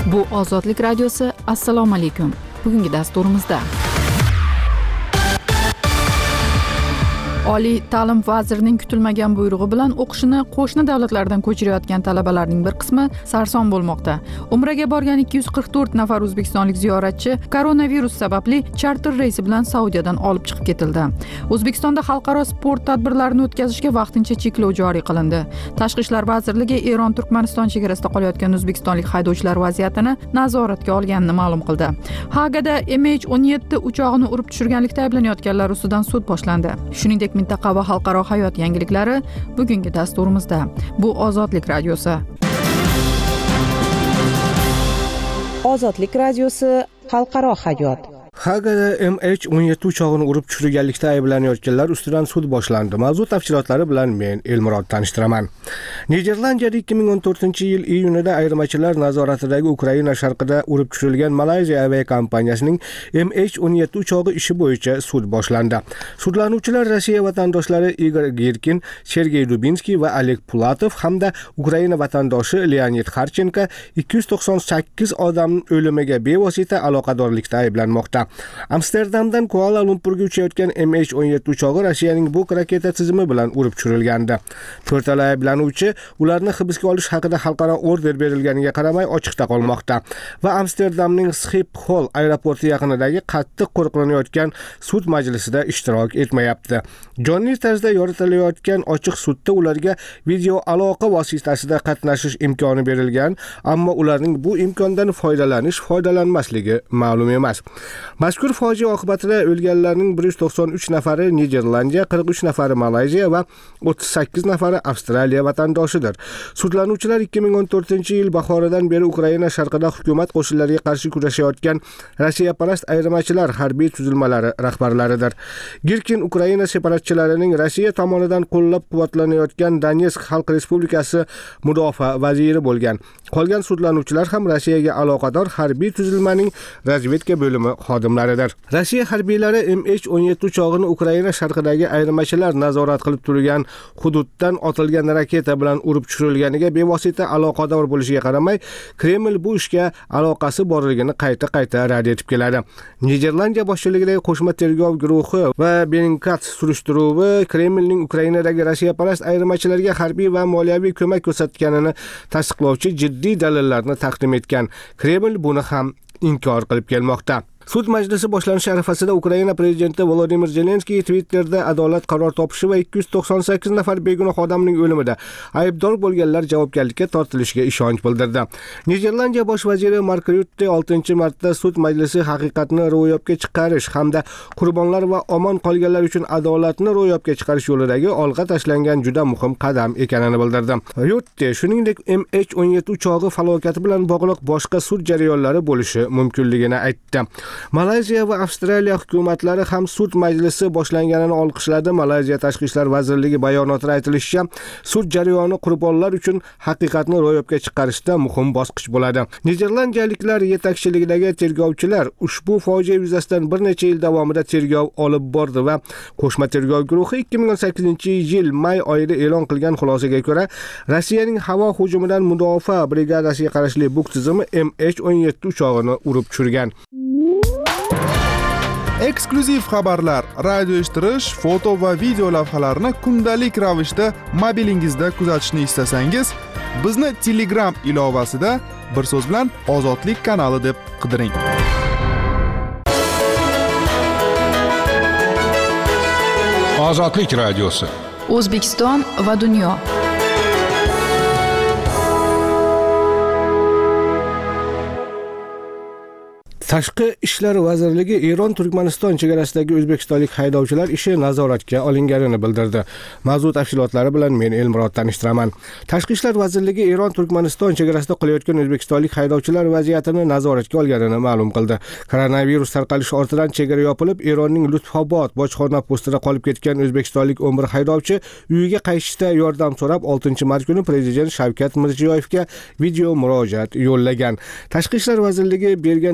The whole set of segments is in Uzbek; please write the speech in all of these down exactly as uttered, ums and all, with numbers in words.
Bu Ozodlik radiosi. Assalomu alaykum. Bugungi dasturimizda Oliy ta'lim vazirining kutilmagan buyrug'i bilan o'qishini qo'shni davlatlardan ko'chirayotgan talabalarning bir qismi sarson bo'lmoqda. Umraga borgan ikki yuz qirq to'rt nafar o'zbekistonlik ziyoratchi koronavirus sababli charter reysi bilan Saudiyadan olib chiqib ketildi. O'zbekistonda xalqaro sport tadbirlarini o'tkazishga vaqtincha cheklov joriy qilindi. Tashqi ishlar vazirligi Eron-Turkmaniston chegarasida qolayotgan o'zbekistonlik haydovchilar vaziyatini nazoratga olganini ma'lum qildi. Hagada M H o'n yetti uchog'ini urib tushirganlikda ayblanayotganlar ustidan sud boshlandi. Shuningdek, mintaqa va xalqaro hayot yangiliklari bugungi dasturimizda. Bu Ozodlik radiosi. Ozodlik radiosi, xalqaro hayot. Hagada M H o'n yetti uchog'ini urib tushirganlikda ayblanayotganlar ustidan sud boshlandi. Mavzu tafsilotlari bilan men Elmurod tanishtiraman. Niderlandiyada ikki ming o'n to'rtinchi yil iyunida ayirmachilar nazoratidagi Ukraina sharqida urib tushirilgan Malayziya aviakompaniyasining M H o'n yetti uchog'i ishi bo'yicha sud boshlandi. Sudlanuvchilar Rossiya vatandoshlari Igor Girkin, Sergey Dubinskiy va Oleg Pulatov hamda Ukraina vatandoshi Leonid Harchenko ikki yuz to'qson sakkiz odamning o'limiga bevosita aloqadorlikda ayblanmoqda. Amsterdamdan Kuala Lumpurga uchayotgan M H o'n yetti uchog'i Rossiyaning Buk raketa tizimi bilan urib tushirilgandi. To'rtala ayblanuvchi ularni hibsga olish haqida xalqaro order berilganiga qaramay ochiqda qolmoqda va Amsterdamning Schiphol aeroporti yaqinidagi qattiq qo'riqlanayotgan sud majlisida ishtirok etmayapti. Jonli tarzda yoritilayotgan ochiq sudda ularga video aloqa vositasida qatnashish imkoni berilgan, ammo ularning bu imkondan foydalanish foydalanmasligi ma'lum emas. Mazkur fojia oqibatida o'lganlarning bir yuz to'qson uch nafari Niderlandiya, qirq uch nafari Malayziya va o'ttiz sakkiz nafari Avstraliya vatandoshidir. Sudlanuvchilar ikki ming o'n to'rtinchi yil bahoridan beri Ukraina sharqida hukumat qo'shinlariga qarshi kurashayotgan Rossiyaparast ayirmachilar harbiy tuzilmalari rahbarlaridir. Girkin Ukraina separatchilarining Rossiya tomonidan qo'llab-quvvatlanayotgan Donetsk Xalq Respublikasi mudofaa vaziri bo'lgan. Qolgan sudlanuvchilar ham Rossiyaga aloqador harbiy tuzilmaning razvedka bo'limi xodimlaridir. Rossiya harbiylari M H o'n yetti uchog'ini Ukraina sharqidagi ayirmachilar nazorat qilib turgan hududdan otilgan raketa bilan urib tushirilganiga bevosita aloqador bo'lishiga qaramay, Kreml bu ishga aloqasi borligini qayta-qayta rad etib keladi. Niderlandiya boshchiligidagi qo'shma tergov guruhi va Bellingcat surishtiruvi Kremlning Ukrainadagi Rossiyaparast ayirmachilarga harbiy va moliyaviy ko'mak ko'rsatganini tasdiqlovchi jiddiy dalillarni taqdim etgan. Kreml buni ham inkor qilib kelmoqda. Sud majlisi boshlanishi arafasida Ukraina prezidenti Volodimir Zelenskiy Twitterda adolat qaror topishi va ikki yuz to'qson sakkiz nafar begunoh odamning o'limida aybdor bo'lganlar javobgarlikka tortilishiga ishonch bildirdi. Niderlandiya bosh vaziri Mark Rutte oltinchi martda sud majlisi haqiqatni ro'yobga chiqarish hamda qurbonlar va omon qolganlar uchun adolatni ro'yobga chiqarish yo'lidagi olg'a tashlangan juda muhim qadam ekanini bildirdi. Rutte shuningdek M H o'n yetti uchog'i falokati bilan bog'liq boshqa sud jarayonlari bo'lishi mumkinligini aytdi. Malayziya va Avstraliya hukumatlari ham sud majlisi boshlanganini olqishladi. Malayziya tashqi ishlar vazirligi bayonotida aytilishicha, sud jarayoni qurbonlar uchun haqiqatni ro'yobga chiqarishda muhim bosqich bo'ladi. Niderlandiyaliklar yetakchiligidagi tergovchilar ushbu fojia yuzasidan bir necha yil davomida tergov olib bordi va qo'shma tergov guruhi ikki ming o'n sakkizinchi yil may oyida e'lon qilgan xulosaga ko'ra, Rossiyaning havo hujumidan mudofaa brigadasiga qarashli Buk tizimi M H o'n yetti uchog'ini urib tushirgan. Eksklyuziv xabarlar, radio eshittirish, foto va video lavhalarni kundalik ravishda mobilingizda kuzatishni istasangiz, bizni Telegram ilovasida bir so'z bilan Ozodlik kanali deb qidiring. Ozodlik radiosi. O'zbekiston va dunyo. Tashqi ishlar vazirligi Eron-Turkmaniston chegarasidagi o'zbekistonlik haydovchilar ishi nazoratga olinganini bildirdi. Mavzu tafsilotlari bilan men Elmurod tanishtiraman. Tashqi ishlar vazirligi Eron-Turkmaniston chegarasida qolayotgan o'zbekistonlik haydovchilar vaziyatini nazoratga olganini ma'lum qildi. Koronavirus tarqalishi ortidan chegara yopilib, Eronning Lutfobod bojxona postida qolib ketgan o'zbekistonlik o'n bir haydovchi uyiga qaytishda yordam so'rab oltinchi mart kuni prezident Shavkat Mirziyoyevga video murojaat yo'llagan. Tashqi ishlar vazirligi bergan bayonot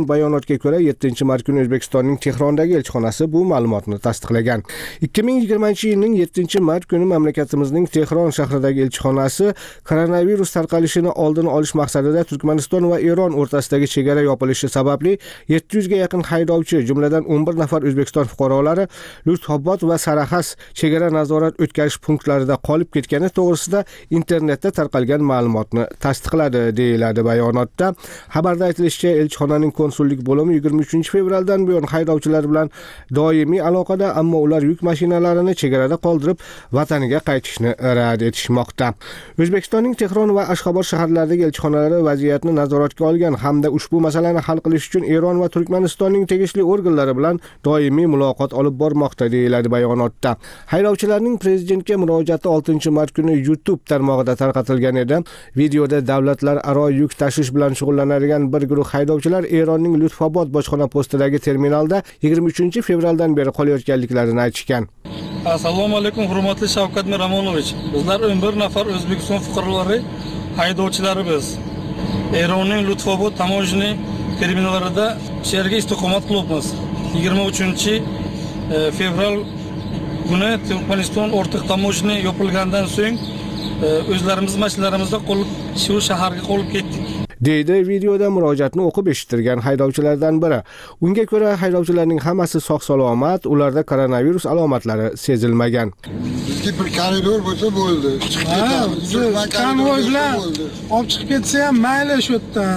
ma'lumotga ko'ra yettinchi mart kuni O'zbekistonning Tehrondagi elchixonasi bu ma'lumotni tasdiqlagan. ikki ming yigirmanchi yilning yettinchi mart kuni mamlakatimizning Tehron shahridagi elchixonasi koronavirus tarqalishini oldini olish maqsadida Turkmaniston va Eron o'rtasidagi chegara yopilishi sababli yetti yuzga yaqin haydovchi, jumladan o'n bir nafar O'zbekiston fuqarolari Lushtobod va Saraxas chegara nazorat o'tkazish punktlarida qolib ketgani to'g'risida internetda tarqalgan ma'lumotni tasdiqladi, deyiladi bayonotda. Xabarda aytilishicha, elchixonaning konsullik bo'limi yigirma uchinchi fevraldan buyon haydovchilar bilan doimiy aloqada, ammo ular yuk mashinalarini chegarada qoldirib, vataniga qaytishni rad etishmoqda. O'zbekistonning Tehron va Ashxobod shaharlaridagi elchixonalari vaziyatni nazoratga olgan hamda ushbu masalani hal qilish uchun Eron va Turkmanistonning tegishli organlari bilan doimiy muloqot olib bormoqda, deyiladi bayonotda. Haydovchilarning prezidentga murojaati oltinchi mart kuni YouTube tarmog'ida tarqatilgan edi. Videoda davlatlararo yuk tashish bilan shug'ullanadigan bir guruh haydovchilar Eronning Lutfobod bojxona postidagi terminalda yigirma uchinchi fevraldan beri qolayotganliklarini aytishgan. Assalomu alaykum, hurmatli Shavkat Miromonovich. Bizlar o'n bir nafar O'zbekiston fuqarolari haydovchilarimiz. Eronning Lutfobod tamojni terminallarida sherga istiqomat qilibmiz. yigirma uchinchi fevral kuni Turkmaniston o'rtaq tamojni yopilgandan so'ng o'zlarimiz mashinalarimizda qolib shu shaharga qolib ketdik, deydi videoda murojaatni o'qib eshittirgan haydovchilardan biri. Unga ko'ra haydovchilarning hammasi sog' salomat, ularda koronavirus alomatlari sezilmagan. Bizga bir koridor bo'lsa bo'ldi. Chiqib ketamiz. Konvoy bilan olib chiqib ketsa ham mayli shu yerdan.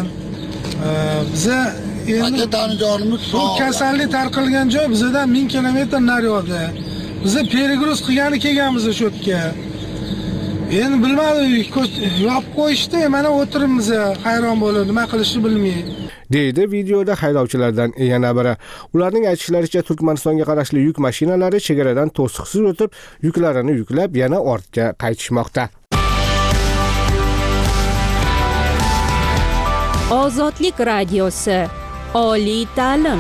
Biza endi tanijonimiz sog'. Kasallik tarqalgan joy bizdan ming kilometr nariyoqda. Biza perigruz qilgani kelganmiz shu yerga. Endi bilmadim, yopib qo'yishdi, mana o'tiribmiz, hayron bo'lib, nima qilishni bilmay. deydi videoda haydovchilardan yana biri. Ularning aytishlaricha, Turkmanistonga qarashli yuk mashinalari chegaradan to'siqsiz o'tib, yuklarini yuklab yana ortga qaytishmoqda. Ozodlik radiosi. Oliy ta'lim.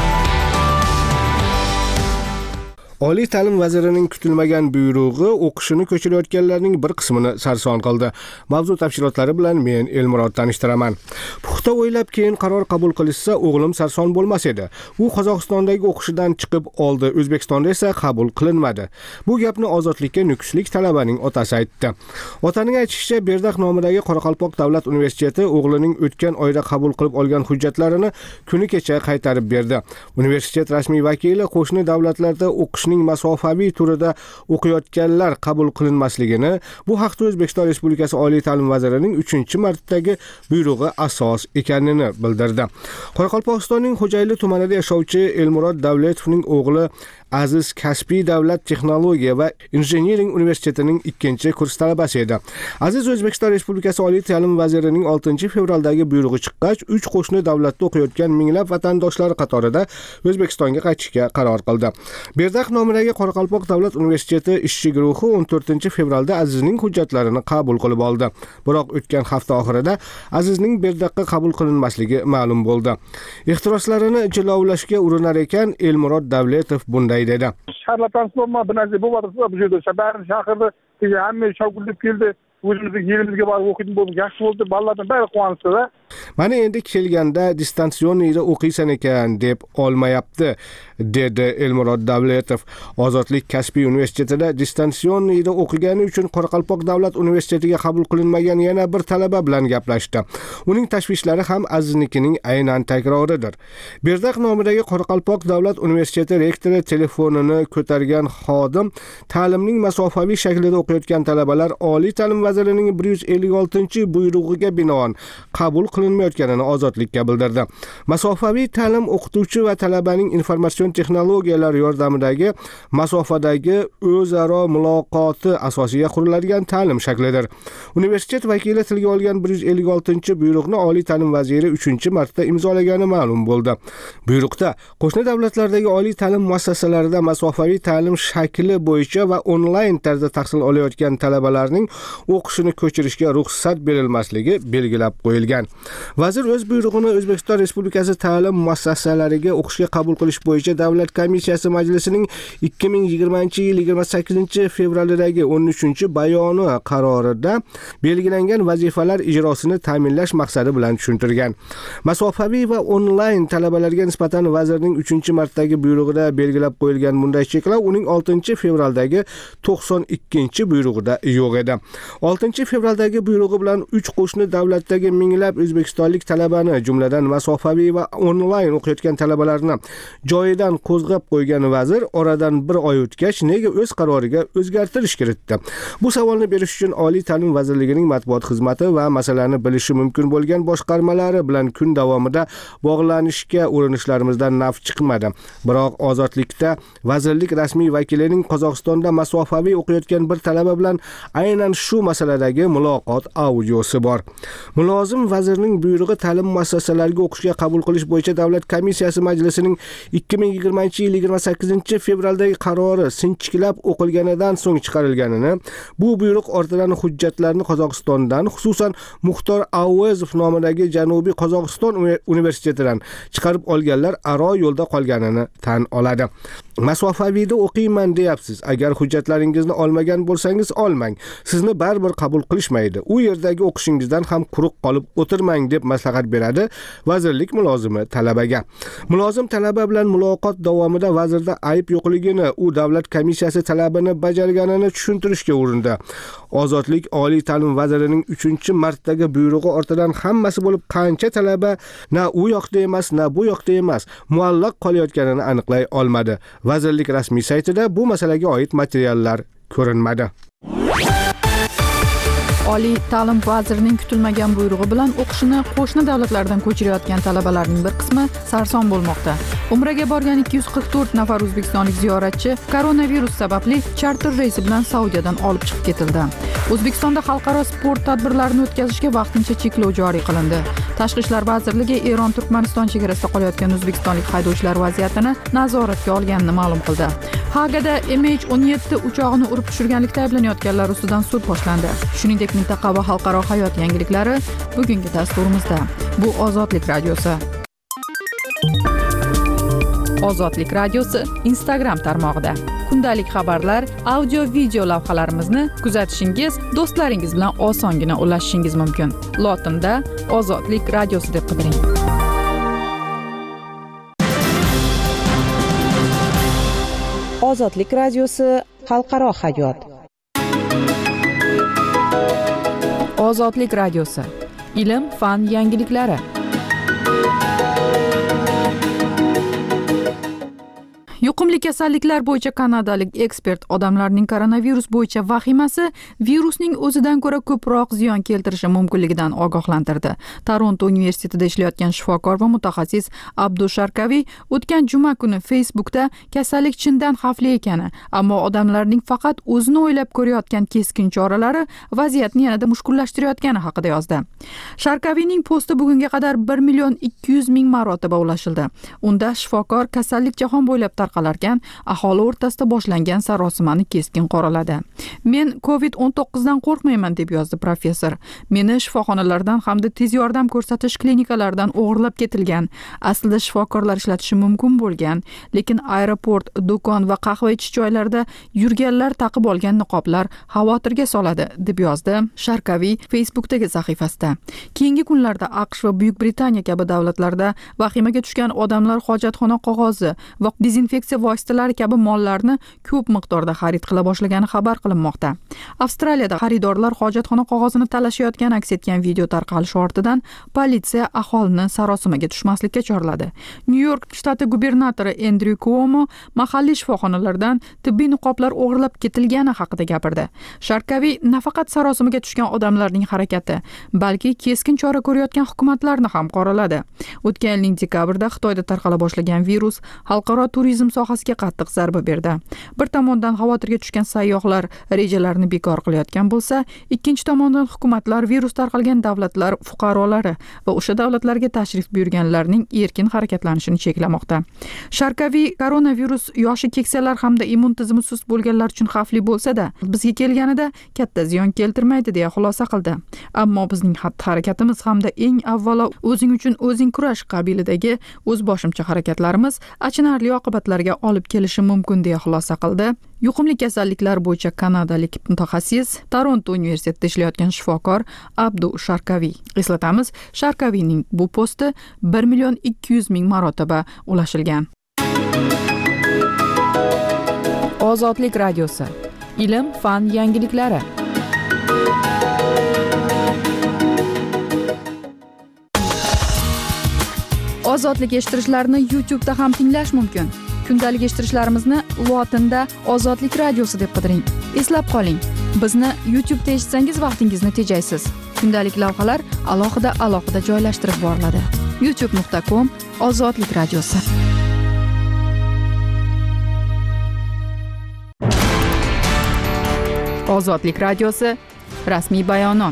Oliy ta'lim vazirining kutilmagan buyrug'i o'qishini ko'chirayotganlarning bir qismini sarson qildi. Mavzu tafsilotlari bilan men Elmurod tanishtiraman. Puxta o'ylab keyin qaror qabul qilishsa, o'g'lim sarson bo'lmas edi. U Qozog'istondagi o'qishidan chiqib oldi, O'zbekistonda esa qabul qilinmadi. Bu gapni Ozodlikka nukuslik talabaning otasi aytdi. Otaning aytishicha, Berdax nomidagi Qoraqalpoq davlat universiteti o'g'lining o'tgan oyda qabul qilib olgan hujjatlarini kuni kecha qaytarib berdi. Universitet rasmiy vakili qo'shni davlatlarda o'qish masofaviy turida o'qiyotganlar qabul qilinmasligini, bu haqda O'zbekiston Respublikasi Oliy ta'lim vazirining uchinchi martadagi buyrug'i asos ekanini bildirdi. Qoraqalpog'istonning Xo'jayli tumanida yashovchi Elmurod Davletovning o'g'li Aziz Kasbiy davlat texnologiya va injiniring universitetining ikkinchi kurs talabasi edi. Aziz O'zbekiston Respublikasi Oliy ta'lim vazirining oltinchi fevraldagi buyrug'i chiqqach, uch qo'shni davlatda o'qiyotgan minglab vatandoshlari qatorida O'zbekistonga qaytishga qaror qildi. Berdax nomidagi Qoraqalpoq davlat universiteti ishchi guruhi o'n to'rtinchi fevralda Azizning hujjatlarini qabul qilib oldi. Biroq o'tgan hafta oxirida Azizning Berdaqqa qabul qilinmasligi ma'lum bo'ldi. Ehtiroslarini jilovlashga urinar ekan Elmurod Davletov bunday dedi. Shaharlar transforma bir narsa bo'lmadi, bu yerda shaharni shaharda hamma shogirdlik keldi. O'zimizning yerimizga borib o'qiydi bo'lib, yaxshi bo'ldi, bolalardan bari quvonishdi-da. Mana endi kelganda distansioniyda o'qiysan ekan deb olmayapti, dedi Elmurod Davletov. Ozodlik kasbiy universitetida distansioniyda o'qigani uchun Qoraqalpoq davlat universitetiga qabul qilinmagan yana bir talaba bilan gaplashdi. Uning tashvishlari ham Aziznikining aynan takroridir. Berdax nomidagi Qoraqalpoq davlat universiteti rektori telefonini ko'targan xodim ta'limning masofaviy shaklida o'qiyotgan talabalar Oliy ta'lim vazirining bir yuz ellik oltinchi buyrug'iga binoan qabul qilinmayotganini Ozodlikka bildirdi. Masofaviy ta'lim o'qituvchi va talabaning informatsion texnologiyalari yordamidagi masofadagi o'zaro muloqoti asosiga quriladigan ta'lim shaklidir. Universitet vakili tilga olgan bir yuz ellik oltinchi buyruqni Oliy ta'lim vaziri uchinchi marta imzolagani ma'lum bo'ldi. Buyruqda qo'shni davlatlardagi oliy ta'lim muassasalarida masofaviy ta'lim shakli bo'yicha va onlayn tarzda tahsil olayotgan talabalarning o'qishini ko'chirishga ruxsat berilmasligi belgilab qo'yilgan. Vazir o'z buyrug'ini O'zbekiston Respublikasi ta'lim muassasalariga o'qishga qabul qilish bo'yicha Davlat komissiyasi majlisining ikki ming yigirmanchi yil yigirma sakkizinchi fevraldagi o'n uchinchi bayoni qarorida belgilangan vazifalar ijrosini ta'minlash maqsadi bilan tushuntirgan. Masofaviy va onlayn talabalarga nisbatan vazirning uchinchi martadagi buyrug'ida belgilab qo'yilgan bunday cheklov uning oltinchi fevraldagi to'qson ikkinchi buyrug'ida yo'q edi. oltinchi fevraldagi buyrug'i bilan uch qo'shni davlatdagi minglab o'zbekistonlik talabani, jumladan masofaviy va onlayn o'qiyotgan talabalarni joyidan qo'zg'ab qo'ygan vazir oradan bir oy o'tgach nega o'z qaroriga o'zgartirish kiritdi? Bu savolni berish uchun Oliy ta'lim vazirligining matbuot xizmati va masalani bilishi mumkin bo'lgan boshqarmalari bilan kun davomida bog'lanishga urinishlarimizdan naf chiqmadi. Biroq ozodlikda vazirlik rasmiy vakilining Qozog'istonda masofaviy o'qiyotgan bir talaba bilan aynan shu masaladagi muloqot audiosi bor. Mulozim vazirning buyrug'i ta'lim muassasalariga o'qishga qabul qilish bo'yicha Davlat komissiyasi majlisining ikki ming yigirmanchi yil yigirma sakkizinchi fevraldagi qarori sinchiklab o'qilganidan so'ng chiqarilganini, bu buyruq ortidan hujjatlarni Qozog'istondan, xususan Muxtor Avvezov nomidagi Janubiy Qozog'iston universitetidan chiqarib olganlar aro yo'lda qolganini tan oladi. Masofaviyda o'qiyman deyapsiz. Agar hujjatlaringizni olmagan bo'lsangiz olmang. Sizni baribir qabul qilishmaydi. U yerdagi o'qishingizdan ham quruq qolib o'tirmang deb maslahat beradi vazirlik mulozimi talabaga. Mulozim talaba bilan muloqot davomida vazirda ayb yo'qligini, u davlat komissiyasi talabini bajarganini tushuntirishga urindi. Ozodlik Oliy ta'lim vazirining uchinchi martadagi buyrug'i ortidan hammasi bo'lib qancha talaba na u yoqda emas, na bu yoqda emas, muallaq qolayotganini aniqlay olmadi. Vazirlik rasmiy saytida bu masalaga oid materiallar ko'rinmadi. Oliy ta'lim vazirining kutilmagan buyrug'i bilan o'qishini qo'shni davlatlardan ko'chirayotgan talabalarning bir qismi sarson bo'lmoqda. Umraga borgan ikki yuz qirq to'rt nafar o'zbekistonlik ziyoratchi koronavirus sababli charter reysi bilan Saudiyadan olib chiqib ketildi. O'zbekistonda xalqaro sport tadbirlarini o'tkazishga vaqtincha cheklov joriy qilindi. Tashqi ishlar vazirligi Eron-Turkmaniston chegarasida qolayotgan o'zbekistonlik haydovchilar vaziyatini nazoratga olganini ma'lum qildi. Hagada M H o'n yetti uchog'ini urib tushirganlikda ayblanayotganlar ustidan sud boshlandi. Shuningdek, mintaqa va xalqaro hayot yangiliklari bugungi dasturimizda. Bu Ozodlik radiosi. Ozodlik radiosi Instagram tarmog'ida kundalik xabarlar, audio video lavhalarimizni kuzatishingiz, do'stlaringiz bilan osongina ulashishingiz mumkin. Lotinda Ozodlik radiosi deb qidiring. Ozodlik radiosi xalqaro hayot. Ozodlik radiosi. Ilm, fan yangiliklari. Yuqumli kasalliklar bo'yicha kanadalik ekspert odamlarning koronavirus bo'yicha vahimasi virusning o'zidan ko'ra ko'proq ziyon keltirishi mumkinligidan ogohlantirdi. Toronto universitetida ishlayotgan shifokor va mutaxassis Abdu Sharkaviy o'tgan juma kuni Facebookda kasallik chindan xavfli ekani, ammo odamlarning faqat o'zini o'ylab ko'rayotgan keskin choralari vaziyatni yanada mushkullashtirayotgani haqida yozdi. Sharkaviyning posti bugunga qadar bir million ikki yuz ming marotaba ulashildi. Unda shifokor kasallik jahon bo'ylab tarqalarkan aholi o'rtasida boshlangan sarosimani keskin qoraladi. Men covid o'n to'qqiz dan qo'rqmayman deb yozdi professor. Meni shifoxonalardan hamda tez yordam ko'rsatish klinikalaridan o'g'irlab ketilgan. Aslida shifokorlar ishlatishi mumkin bo'lgan, lekin aeroport, do'kon va qahva ichish joylarida yurganlar taqib olgan niqoblar xavotirga soladi deb yozdi Sharkaviy Facebookdagi sahifasida. Keyingi kunlarda AQSh va Buyuk Britaniya kabi davlatlarda vahimaga tushgan odamlar hojatxona qog'ozi va dezinfeksiya vositalari kabi mollarni ko'p miqdorda xarid qila boshlagani xabar qilinmoqda. Avstraliyada xaridorlar hojatxona qog'ozini talashayotgani aks etgan video tarqalishi ortidan politsiya aholini sarosimaga tushmaslikka chorladi. Nyu-York shtati gubernatori Andrew Cuomo mahalliy shifoxonalardan tibbiy niqoblar o'g'irlab ketilgani haqida gapirdi. Sharkaviy nafaqat sarosimaga tushgan odamlarning harakati, balki keskin chora ko'rayotgan hukumatlarni ham qoraladi. O'tgan yilning dekabrida Xitoyda tarqala boshlagan virus xalqaro turizm sohasiga qattiq zarba berdi. Bir tomondan xavotirga tushgan sayyohlar rejalarini bekor bekor qilayotgan bo'lsa, ikkinchi tomondan hukumatlar virus tarqalgan davlatlar fuqarolari va o'sha davlatlarga tashrif buyurganlarning erkin harakatlanishini cheklamoqda. Sharqiy koronavirus yoshi keksalar hamda immun tizimi sust bo'lganlar uchun xavfli bo'lsa-da, bizga kelganida katta ziyon keltirmaydi deya xulosa qildi. Ammo bizning xatti-harakatimiz hamda eng avvalo o'zing uchun o'zing kurash qabilidagi o'zboshimcha harakatlarimiz achinarli oqibatlarga olib kelishi mumkin deya xulosa qildi. Yuqumli kasalliklar bo'yicha kanadalik mutaxassis, Toronto universitetida ishlayotgan shifokor Abdu Sharkaviy. Eslatamiz, Sharkaviyning bu posti bir million ikki yuz ming marotaba ulashilgan. Ozodlik radiosi. Ilm, fan yangiliklari. Ozodlik eshittirishlarni YouTube'da ham tinglash mumkin. Kundalik eshittirishlarimizni lotinda Ozodlik radiosi deb qidiring. Eslab qoling, bizni YouTube'da eshitsangiz vaqtingizni tejaysiz. Kundalik lavhalar alohida alohida joylashtirib boriladi. youtube nuqta com Ozodlik radiosi. Ozodlik radiosi rasmiy bayonot.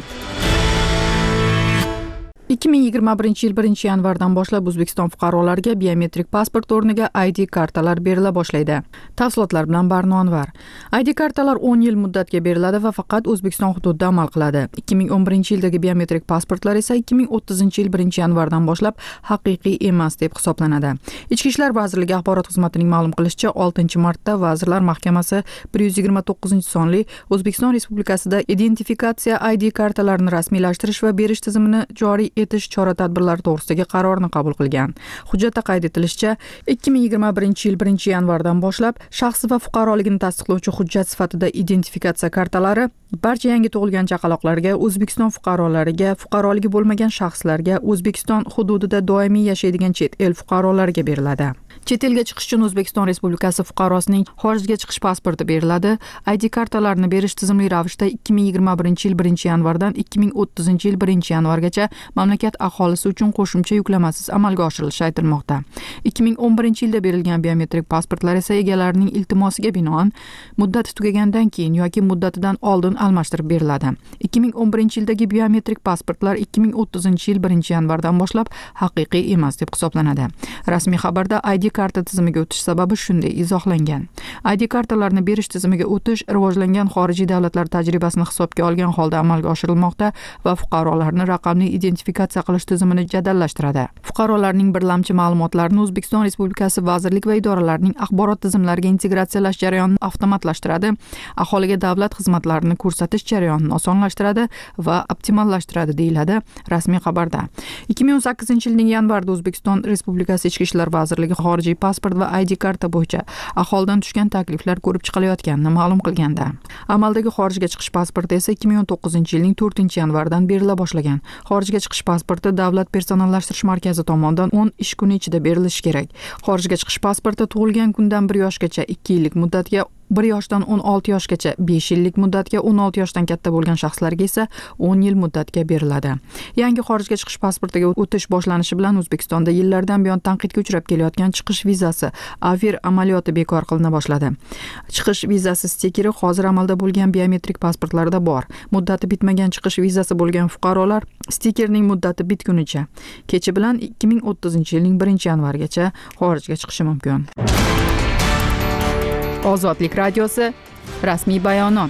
ikki ming yigirma birinchi yil birinchi yanvardan boshlab O'zbekiston fuqarolariga biometrik pasport o'rniga I D kartalar berila boshlaydi. Tafsilotlar bilan Barno Anvar. I D kartalar o'n yil muddatga beriladi va faqat O'zbekiston hududida amal qiladi. ikki ming o'n birinchi yildagi biometrik pasportlar esa ikki ming o'ttizinchi yil birinchi yanvardan boshlab haqiqiy emas deb hisoblanadi. Ichki ishlar vazirligi axborot xizmatining ma'lum qilishicha, oltinchi martda Vazirlar Mahkamasi bir yuz yigirma to'qqizinchi sonli O'zbekiston Respublikasida identifikatsiya I D kartalarini rasmiylashtirish va berish tizimini joriy etish chora-tadbirlari to'g'risidagi qarorni qabul qilgan. Hujjatda qayd etilishicha, ikki ming yigirma birinchi yil birinchi yanvardan boshlab shaxsi va fuqaroligini tasdiqlovchi hujjat sifatida identifikatsiya kartalari barcha yangi tug'ilgan chaqaloqlarga, O'zbekiston fuqarolariga, fuqaroligi bo'lmagan shaxslarga, O'zbekiston hududida doimiy yashaydigan chet el fuqarolariga beriladi. Chet elga chiqish uchun O'zbekiston Respublikasi fuqarosining xorijga chiqish pasporti beriladi. I D kartalarni berish tizimli ravishda ikki ming yigirma birinchi yil birinchi yanvardan ikki ming o'ttizinchi yil birinchi yanvargacha mamlakat aholisi uchun qo'shimcha yuklamasiz amalga oshirilishi aytilmoqda. ikki ming o'n birinchi yilda berilgan biometrik pasportlar esa egalarining iltimosiga binoan muddati tugagandan keyin yoki muddatidan oldin almashtirib beriladi. ikki ming o'n birinchi yildagi biometrik pasportlar ikki ming o'ttizinchi yil birinchi yanvardan boshlab haqiqiy emas deb hisoblanadi. Rasmiy xabarda I D karta tizimiga o'tish sababi shunday izohlangan. I D kartalarni berish tizimiga o'tish rivojlangan xorijiy davlatlar tajribasini hisobga olgan holda amalga oshirilmoqda va fuqarolarni raqamli identifikatsiya qilish tizimini jadallashtiradi. Fuqarolarning birlamchi ma'lumotlarini O'zbekiston Respublikasi vazirlik va idoralarining axborot tizimlariga integratsiyalash jarayonini avtomatlashtiradi, aholiga davlat xizmatlarini ko'rsatish jarayonini osonlashtiradi va optimallashtiradi deyiladi rasmiy xabarda. ikki ming o'n sakkizinchi yilning yanvarida O'zbekiston Respublikasi Ichki ishlar vazirligi xorijiy pasport va I D karta bo'yicha aholidan tushgan takliflar ko'rib chiqilayotganini ma'lum qilganda, amaldagi xorijga chiqish pasporti esa ikki ming o'n to'qqizinchi yilning to'rtinchi yanvardan berila boshlagan. Xorijga chiqish pasporti Davlat personallashtirish markazi tomonidan o'n ish kuni ichida berilishi kerak. Xorijga chiqish pasporti tug'ilgan kundan bir yoshgacha ikki yillik muddatga, bir yoshdan o'n olti yoshgacha besh yillik muddatga, o'n olti yoshdan katta bo'lgan shaxslarga esa o'n yil muddatga beriladi. Yangi xorijga chiqish pasportiga o'tish boshlanishi bilan O'zbekistonda yillardan buyon tanqidga uchrab kelayotgan chiqish vizasi Avir amaliyoti bekor qilina boshladi. Chiqish vizasi stikeri hozir amalda bo'lgan biometrik pasportlarda bor. Muddati bitmagan chiqish vizasi bo'lgan fuqarolar stikerning muddati bitgunicha, kechi bilan ikki ming o'ttizinchi yilning birinchi yanvargacha xorijga chiqishi mumkin. Ozodlik radiosi rasmiy bayonot.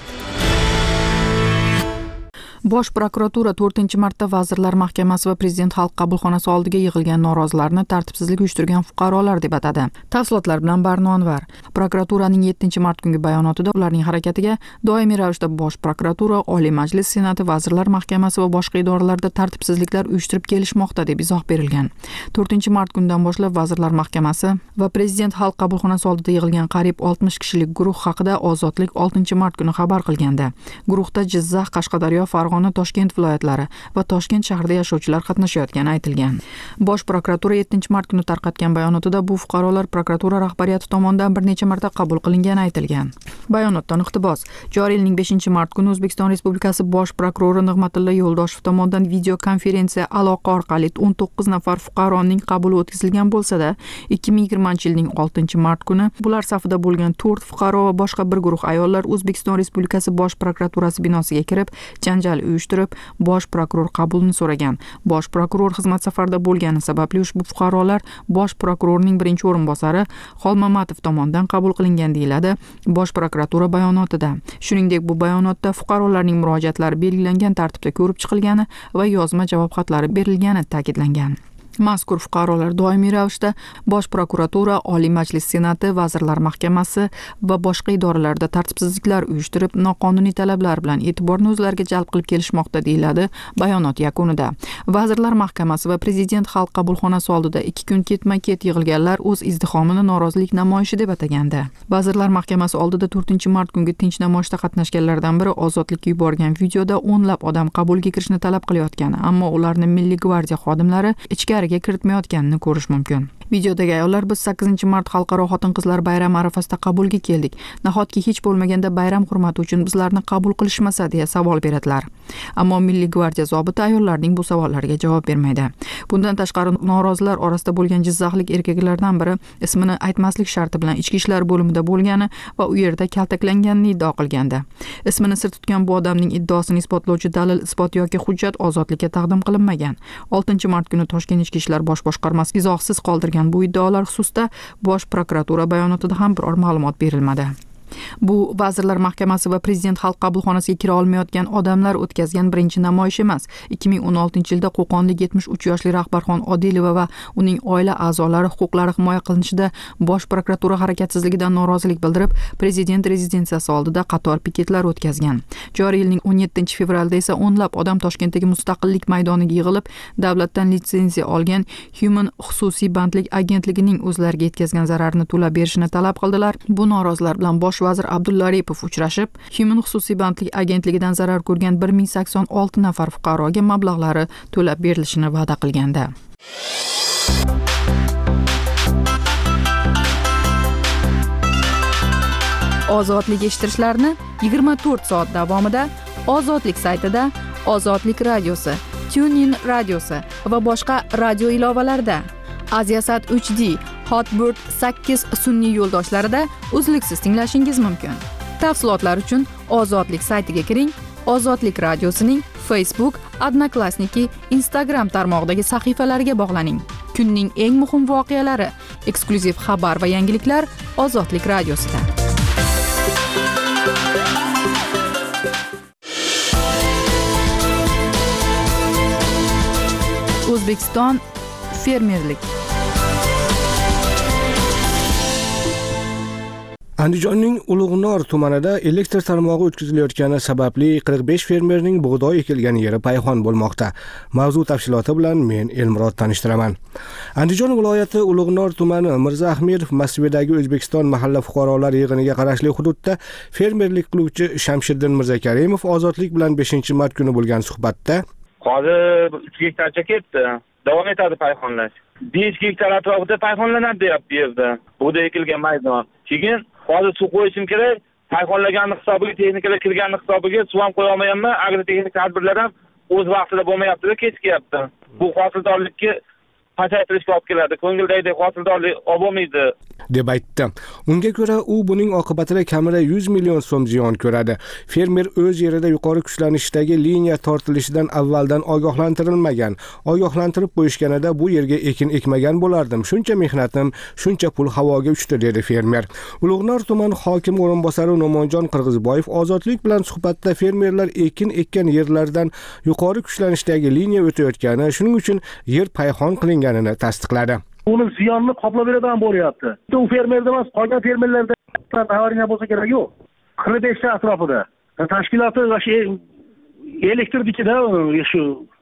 Bosh prokuratura to'rtinchi martda Vazirlar Mahkamasi va Prezident Xalq qabulxonasi oldiga yig'ilgan norozilarni tartibsizlik uyushtirgan fuqarolar deb atadi. Tafsilotlar bilan Barno Anvar. Prokuraturaning yettinchi mart kungi bayonotida ularning harakatiga doimiy ravishda Bosh prokuratura, Oliy Majlis Senati, Vazirlar Mahkamasi va boshqa idoralarda tartibsizliklar uyushtirib kelishmoqda deb izoh berilgan. to'rtinchi mart kundan boshlab Vazirlar Mahkamasi va Prezident Xalq qabulxonasi oldida yig'ilgan qariyb oltmish kishilik guruh haqida Ozodlik oltinchi mart kuni xabar qilganda, guruhda Jizzax, Qashqadaryo, Farg'ona Farg'ona, Toshkent viloyatlari va Toshkent shahrida yashovchilar qatnashayotgani aytilgan. Bosh prokuratura yettinchi mart kuni tarqatgan bayonotida bu fuqarolar prokuratura rahbariyati tomonidan bir necha marta qabul qilingani aytilgan. Bayonotdan iqtibos: joriy yilning beshinchi mart kuni O'zbekiston Respublikasi bosh prokurori Nig'matilla Yo'ldoshev tomonidan video konferensiya aloqa orqali o'n to'qqiz nafar fuqaroning qabuli o'tkazilgan bo'lsa-da, ikki ming yigirmanchi yilning oltinchi mart kuni bular safida bo'lgan to'rt fuqaro va boshqa bir guruh ayollar O'zbekiston Respublikasi bosh prokuraturasi binosiga kirib, janjal uyushtirib, bosh prokuror qabulini so'ragan. Bosh prokuror xizmat safarida bo'lgani sababli ushbu fuqarolar bosh prokurorning birinchi o'rinbosari Xolmamatov tomonidan qabul qilingan deyiladi bosh prokuratura bayonotida. Shuningdek, bu bayonotda fuqarolarning murojaatlari belgilangan tartibda ko'rib chiqilgani va yozma javob xatlari berilgani ta'kidlangan. Mazkur fuqarolar doimiy ravishda Bosh prokuratura, Oliy Majlis Senati, Vazirlar Mahkamasi va boshqa idoralarda tartibsizliklar uyushtirib, noqonuniy talablar bilan e'tiborni o'zlariga jalb qilib kelishmoqda deyiladi bayonot yakunida. Vazirlar Mahkamasi va Prezident Xalq qabulxonasi oldida ikki kun ketma-ket yig'ilganlar o'z izdihomini norozilik namoyishi deb atagandi. Vazirlar Mahkamasi oldida to'rtinchi mart kungi tinch namoyishda qatnashganlardan biri ozodlikka yuborgan videoda o'nlab odam qabulga kirishni talab qilayotgani, ammo ularni Milliy gvardiya xodimlari ichkari kiritmayotganini ko'rish mumkin. Videodagi ayollar biz sakkizinchi mart xalqaro xotin-qizlar bayrami arafasida qabulga keldik. Nahotki hech bo'lmaganda bayram hurmati uchun bizlarni qabul qilishmasa deya savol beradilar. Ammo Milliy gvardiya zobiti ayollarning bu savollariga javob bermaydi. Bundan tashqari norozilar orasida bo'lgan jizzaxlik erkaklardan biri ismini aytmaslik sharti bilan ichki ishlar bo'limida bo'lgani va u yerda kaltaklanganini iddao qilgandi. Ismini sir tutgan bu odamning iddaosini isbotlovchi dalil, isbot yoki hujjat ozodlikka taqdim qilinmagan. oltinchi mart kuni Toshkent ichki ishlar bosh boshqarmasi izohsiz qoldirgan bu iddaolar xususida bosh prokuratura bayonotida ham biror ma'lumot berilmadi. Bu Vazirlar Mahkamasi va Prezident Xalq qabulxonasiga kira olmayotgan odamlar o'tkazgan birinchi namoyish emas. ikki ming o'n oltinchi yilda Qo'qonlik yetmish uch yoshli Rahbarxon Odilova va uning oila a'zolari huquqlari himoya qilinishida bosh prokuratura harakatsizligidan norozilik bildirib, Prezident rezidensiyasi oldida qator piketlar o'tkazgan. Joriy yilning o'n yettinchi fevralda esa o'nlab odam Toshkentdagi Mustaqillik maydoniga yig'ilib, davlatdan litsenziya olgan Human xususiy bandlik agentligining o'zlariga yetkazgan zararni to'lab berishini talab qildilar. Bu norozilar bilan bosh vazir Abdulla Aripov uchrashib, Human xususiy bandlik agentligidan zarar ko'rgan bir ming sakson olti nafar fuqaroga mablag'lari to'lab berilishini va'da qilgandi. Ozodlik eshittirishlarni yigirma to'rt soat davomida Ozodlik saytida, Ozodlik radiosi, TuneIn radiosi va boshqa radio ilovalarida, Aziasat uch D, Hotbird sakkiz sun'iy yo'ldoshlarida uzluksiz tinglashingiz mumkin. Tafsilotlar uchun Ozodlik saytiga kiring, Ozodlik radiosining Facebook, Odnoklassniki, Instagram tarmog'idagi sahifalariga bog'laning. Kunning eng muhim voqealari, eksklyuziv xabar va yangiliklar Ozodlik radiosida. O'zbekiston fermerlik. Andijonning Ulug'nor tumanida elektr tarmog'i o'tkazilayotgani sababli qirq besh fermerning bug'doy ekilgan yeri payhon bo'lmoqda. Mavzu tafsiloti bilan men Elmurod tanishtiraman. Andijon viloyati Ulug'nor tumani Mirza Ahmedov masjididagi O'zbekiston mahalla fuqarolar yig'iniga qarashli hududda fermerlik qiluvchi Shamshiddin Mirzakarimov Ozodlik bilan beshinchi mart kuni bo'lgan suhbatda hozir uch gektarcha ketdi. Davom etadi payhonlash. besh gektar atrofida payhonlanadi deyapti bu yerda. Buda ekilgan maydon. Keyin hozir suv qo'yishim kerak. Payhonlaganning hisobiga, texnikalar kirganning hisobiga suv ham qo'ya olmayapman. Agrotexnik tadbirlar ham o'z vaqtida bo'lmayapti, kechikyapti. Bu hosildorlikka pasaytirishga olib keladi. Ko'ngildagidek hosildorlik olmaydi deb aytdi. Unga ko'ra, u buning oqibatida kamida yuz million so'm ziyon ko'radi. Fermer o'z yerida yuqori kuchlanishdagi liniya tortilishidan avvaldan ogohlantirilmagan. Ogohlantirib qo'yishganida bu yerga ekin ekmagan bo'lardim. Shuncha mehnatim, shuncha pul havoga uchdi dedi fermer. Ulug'nor tuman hokimi o'rinbosari No'monjon Qirg'izboyev Ozodlik bilan suhbatda fermerlar ekin ekkan yerlardan yuqori kuchlanishdagi liniya o'tayotgani, shuning uchun yer payhon qilinganini tasdiqladi. Uni ziyonni qoplab beradigan bo'lyapti. U fermerda emas, qolgan fermerlarda avariya bo'lsa kerak yo'q. qirq besh ta atrofida. Tashkiloti elektr dikida shu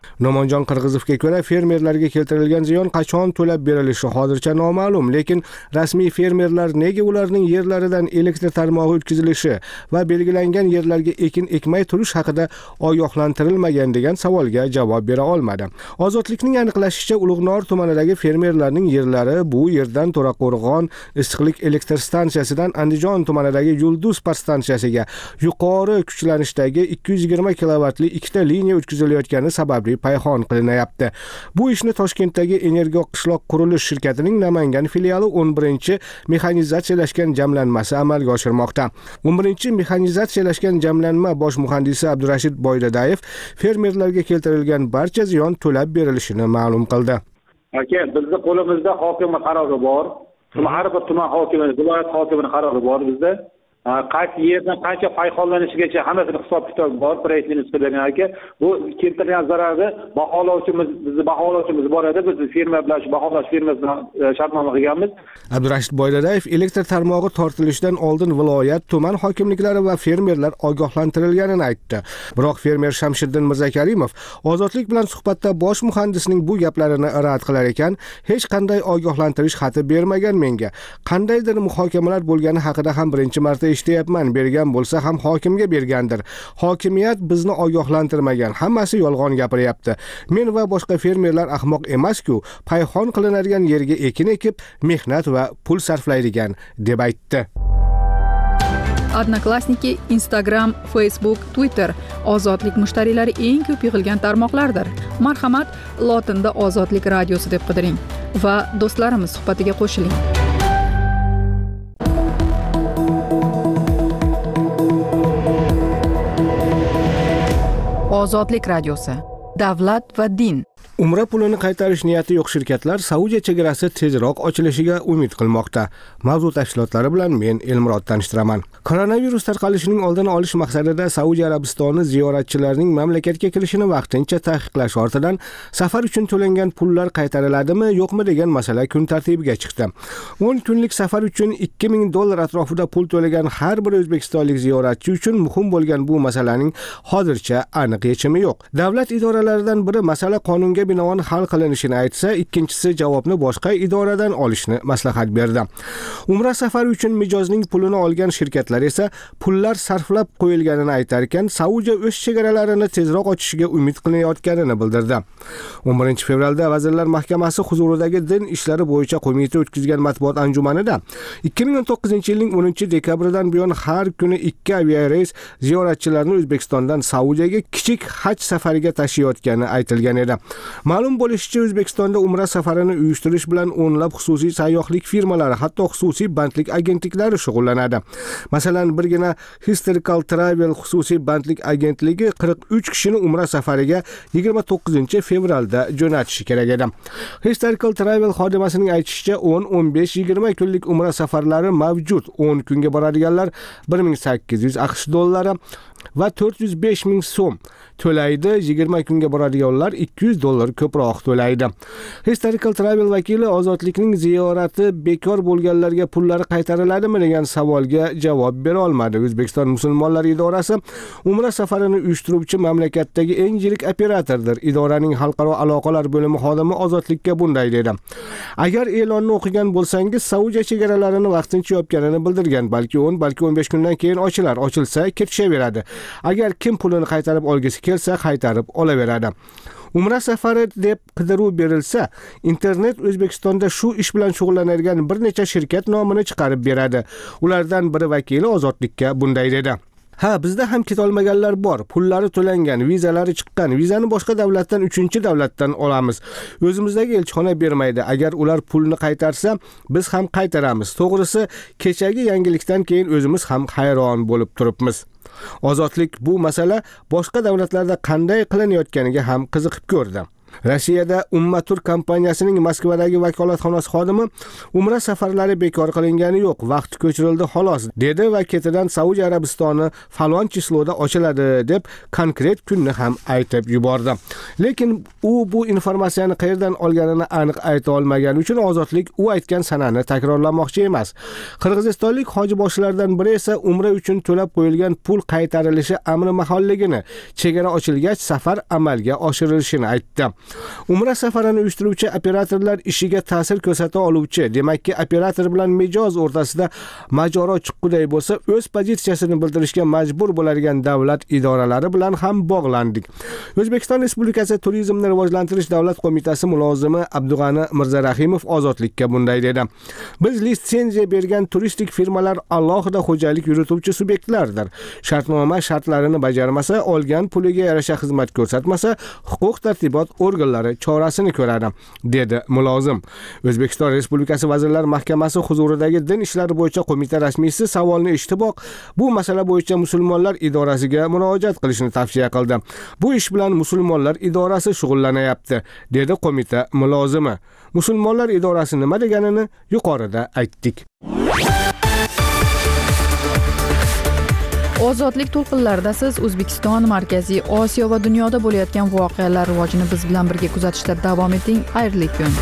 Nomonjon Qirg'izovga ko'ra, fermerlarga keltirilgan ziyon qachon to'lab berilishi hozircha noma'lum, lekin rasmiy fermerlar nega ularning yerlaridan elektr tarmog'i o'tkazilishi va belgilangan yerlarga ekin ekmay turish haqida ogohlantirilmagan degan savolga javob bera olmadi. Ozodlikning aniqlashicha, Ulug'nor tumanidagi fermerlarning yerlari bu yerdan To'raqo'rg'on issiqlik elektr stansiyasidan Andijon tumanidagi Yulduz podstansiyasiga yuqori kuchlanishdagi ikki yuz yigirma kilovatli ikkita liniya o'tkazilayotgani sababli payhon qilinayapti. Bu ishni Toshkentdagi Energo qishloq qurilish shirkatining Namangan filiali o'n birinchi mexanizatsiyalashgan jamlanmasi amalga oshirmoqda. o'n birinchi mexanizatsiyalashgan jamlanma bosh muhandisi Abdurashid Boydadayev fermerlarga keltirilgan barcha ziyon to'lab berilishini ma'lum qildi. Aka, bizning qo'limizda hokimning qarori bor. Har bir tuman hokimi, viloyat hokimining qarori bor bizda. Qaysi yerdan qancha payhonlanishigacha hammasini hisob kitob bor, proyektni nisbatan aka. Bu keltirilgan zararni baholovchimiz, bizni baholovchimiz bor edi. Biz firma bilan shu baholash firmasi bilan shartnoma qilganmiz. Abdurashid Boydadayev elektr tarmog'i tortilishidan oldin viloyat, tuman hokimliklari va fermerlar ogohlantirilganini aytdi. Biroq fermer Shamshiddin Mirzakarimov Ozodlik bilan suhbatda bosh muhandisning bu gaplarini rad qilar ekan, hech qanday ogohlantirish xati bermagan menga. Qandaydir muhokamalar bo'lgani haqida ham birinchi marta eshityapman, bergan bo'lsa ham hokimga bergandir. Hokimiyat bizni ogohlantirmagan, hammasi yolg'on gapiryapti. Men va boshqa fermerlar ahmoq emas-ku, payhon qilinadigan yerga ekin ekib, mehnat va pul sarflaydigan deb aytdi. Odnoklassniki, Instagram, Facebook, Twitter ozodlik mushtariylari eng ko'p yig'ilgan tarmoqlardir. Marhamat, lotinda Ozodlik radiosi deb qidiring va do'stlarimiz suhbatiga qo'shiling. Ozodlik radiosi. Davlat va din. Umra pulini qaytarish niyati yo'q shirkatlar Saudiya chegarasi tezroq ochilishiga umid qilmoqda. Mavzu tafsilotlari bilan men Elmurod tanishtiraman. Koronavirus tarqalishining oldini olish maqsadida Saudiya Arabistoni ziyoratchilarning mamlakatga kirishini vaqtincha taqiqlash ortidan safar uchun to'langan pullar qaytariladimi, yo'qmi degan masala kun tartibiga chiqdi. o'n kunlik safar uchun ikki ming dollar atrofida pul to'lagan har bir o'zbekistonlik ziyoratchi uchun muhim bo'lgan bu masalaning hozircha aniq yechimi yo'q. Davlat idoralaridan biri masala qonunga binoan hal qilinishini aytsa, ikkinchisi javobni boshqa idoradan olishni maslahat berdi. Umra safari uchun mijozning pulini olgan shirkatlar esa pullar sarflab qo'yilganini aytar ekan, Saudiya o'z chegaralarini tezroq ochishiga umid qilayotganini bildirdi. o'n birinchi fevralda Vazirlar Mahkamasi huzuridagi din ishlari bo'yicha qo'mita o'tkazgan matbuot anjumanida ikki ming o'n to'qqizinchi yilning o'ninchi dekabridan buyon har kuni ikki aviareys ziyoratchilarni O'zbekistondan Saudiyaga kichik haj safariga tashiyotgani aytilgan edi. Ma'lum bo'lishicha, O'zbekistonda umra safarini uyushtirish bilan o'nlab xususiy sayyohlik firmalari, hatto xususiy bandlik agentliklari shug'ullanadi. Masalan, birgina Historical Travel xususiy bandlik agentligi qirq uch kishini umra safariga yigirma to'qqizinchi fevralda jo'natishi kerak edi. Historical Travel xodimasining aytishicha, o'n o'n besh yigirma kunlik umra safarlari mavjud. o'n kunga boradiganlar bir ming sakkiz yuz AQSh dollari va to'rt yuz besh ming so'm to'laydi. yigirma kunga boradiganlar ikki yuz dollar ko'proq to'laydi. Historical Travel vakili Ozodlikning ziyorati bekor bo'lganlarga pullari qaytariladimi degan savolga javob bera olmadi. O'zbekiston musulmonlari idorasi umra safarini uyushtiruvchi mamlakatdagi eng yirik operatordir. Idoraning xalqaro aloqalar bo'limi xodimi Ozodlikka bunday dedi. Agar e'lonni o'qigan bo'lsangiz, Saudiya chegaralarini vaqtincha yopganini bildirgan. Balki o'n, balki o'n besh kundan keyin ochilar. Ochilsa ketishaveradi. Agar kim pulini qaytarib olgisi kelsa, qaytarib olaveradi. Umra safari deb qidiruv berilsa, internet O'zbekistonda shu ish bilan shug'ullanadigan bir necha shirkat nomini chiqarib beradi. Ulardan biri vakili Ozodlikka bunday dedi. Ha, bizda ham ketolmaganlar bor. Pullari to'langan, vizalari chiqqan. Vizani boshqa davlatdan, uchinchi davlatdan olamiz. O'zimizdagi elchixona bermaydi. Agar ular pulni qaytarsa, biz ham qaytaramiz. To'g'risi, kechagi yangilikdan keyin o'zimiz ham hayron bo'lib turibmiz. Ozodlik bu masala boshqa davlatlarda qanday qilinayotganiga ham qiziqib ko'rdi. Rossiyada Ummatur kompaniyasining Moskvadagi vakolatxonasi xodimi Umra safarlari bekor qilingani yo'q, vaqt ko'chirildi xolos dedi va ketidan Saudiya Arabistoni falon chisloda ochiladi deb konkret kunni ham aytib yubordi. Lekin u bu informatsiyani qayerdan olganini aniq ayta olmagani uchun Ozodlik u aytgan sanani takrorlamoqchi emas. Qirg'izistonlik hojiboshlardan biri esa Umra uchun to'lab qo'yilgan pul qaytarilishi amri maholligini, chegara ochilgach safar amalga oshirilishini aytdi. Umra safarini uyushtiruvchi operatorlar ishiga ta'sir ko'rsata oluvchi, demakki operator bilan mijoz o'rtasida majoro chiqquday bo'lsa, o'z pozitsiyasini bildirishga majbur bo'ladigan davlat idoralari bilan ham bog'landik. O'zbekiston Respublikasi Turizmni rivojlantirish davlat qo'mitasi mulozimi Abdug'ani Mirzarahimov Ozodlikka bunday dedi. Biz litsenziya bergan turistik firmalar alohida xo'jalik yurituvchi subyektlardir. Shartnoma shartlarini bajarmasa, olgan puliga yarasha xizmat ko'rsatmasa, huquq tartibot organlari chorasini ko'radi, dedi mulozim. O'zbekiston Respublikasi Vazirlar Mahkamasi huzuridagi din ishlari bo'yicha qo'mita rasmiysi savolni eshitiboq, bu masala bo'yicha musulmonlar idorasiga murojaat qilishni tavsiya qildi. Bu ish bilan musulmonlar idorasi shug'ullanayapti, dedi qo'mita mulozimi. Musulmonlar idorasi nima deganini yuqorida aytdik. Ozodlik to'lqinlarida siz O'zbekiston, Markaziy Osiyo va dunyoda bo'layotgan voqealar rivojini biz bilan birga kuzatishda davom eting. Xayrli kun.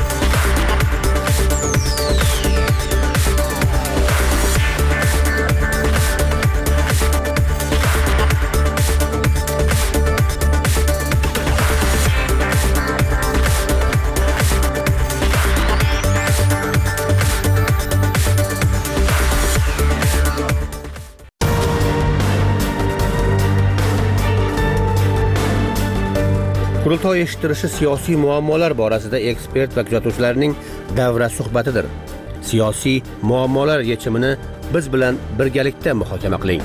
Qurultoy eshittirishi siyosiy muammolar borasida ekspert va kuzatuvchilarning davra suhbatidir. Siyosiy muammolar yechimini biz bilan birgalikda muhokama qiling.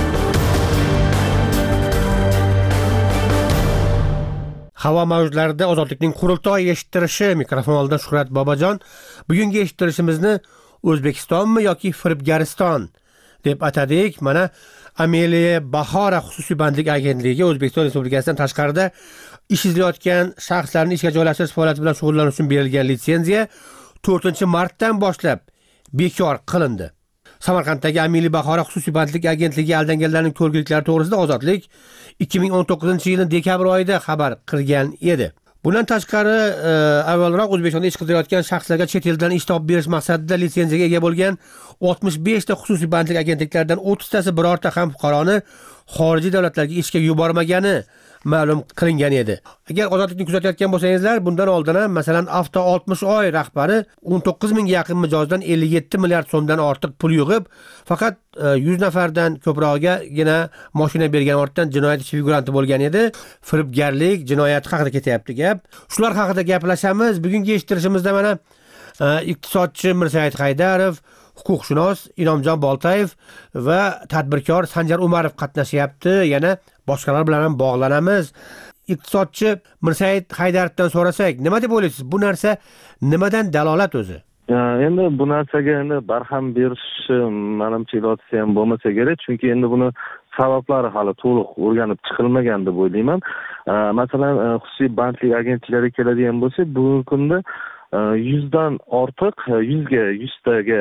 Havo mavjlarida Ozodlikning Qurultoy eshittirishi, mikrofon oldida Shuhrat Bobojon. Bugungi eshittirishimizni O'zbekistonmi yoki Firibgariston deb atadik. Mana Ameliya Bahora xususiy bandlik agentligiga O'zbekiston Respublikasidan tashqarida ish izlayotgan shaxslarni ishga joylashtirish faoliyati bilan shug'ullanish uchun berilgan litsenziya to'rtinchi martdan boshlab bekor qilindi. Samarqanddagi Ameliya Bahora xususiy bandlik agentligi aldanganlarning ko'rgiliklari to'g'risida Ozodlik ikki ming o'n to'qqizinchi yilning dekabr oyida xabar qilgan edi. Bundan tashqari, avvalroq O'zbekistonda ish qilayotgan shaxslarga chet eldan ish topib berish maqsadida litsenziyaga ega bo'lgan oltmish besh ta xususiy bandlik agentliklaridan o'ttiz tasi birorta ham fuqaroni xorijiy davlatlarga ishga yubormagani ma'lum qilingan edi. Agar Ozodlikni kuzatayotgan bo'lsangizlar, bundan oldin ham masalan Avto oltmish oy rahbari o'n to'qqiz ming yaqin mijozdan ellik yetti milliard so'mdan ortiq pul yig'ib, faqat yuz nafardan ko'prog'igagina mashina bergan ortidan jinoyat ishi figuranti bo'lgan edi. Firibgarlik, jinoyat haqida ketyapti gap. Shular haqida gaplashamiz. Bugungi eshittirishimizda mana iqtisodchi Mirsaid Haydarov, huquqshunos Inomjon Boltayev va tadbirkor Sanjar Umarov qatnashyapti. Yana boshqalar bilan ham bog'lanamiz. Iqtisodchi Mirsaid Haydarovdan so'rasak, nima deb o'ylaysiz? Bu narsa nimadan dalolat o'zi? Endi bu narsaga endi barham berish menimcha iloji ham bo'lmasa kerak, chunki endi buni sabablari hali to'liq o'rganib chiqilmagan deb o'ylayman. Masalan, xususiy bandlik agentliklariga keladigan bo'lsak, bugungi kunda yuzdan ortiq, yuzga yuztaga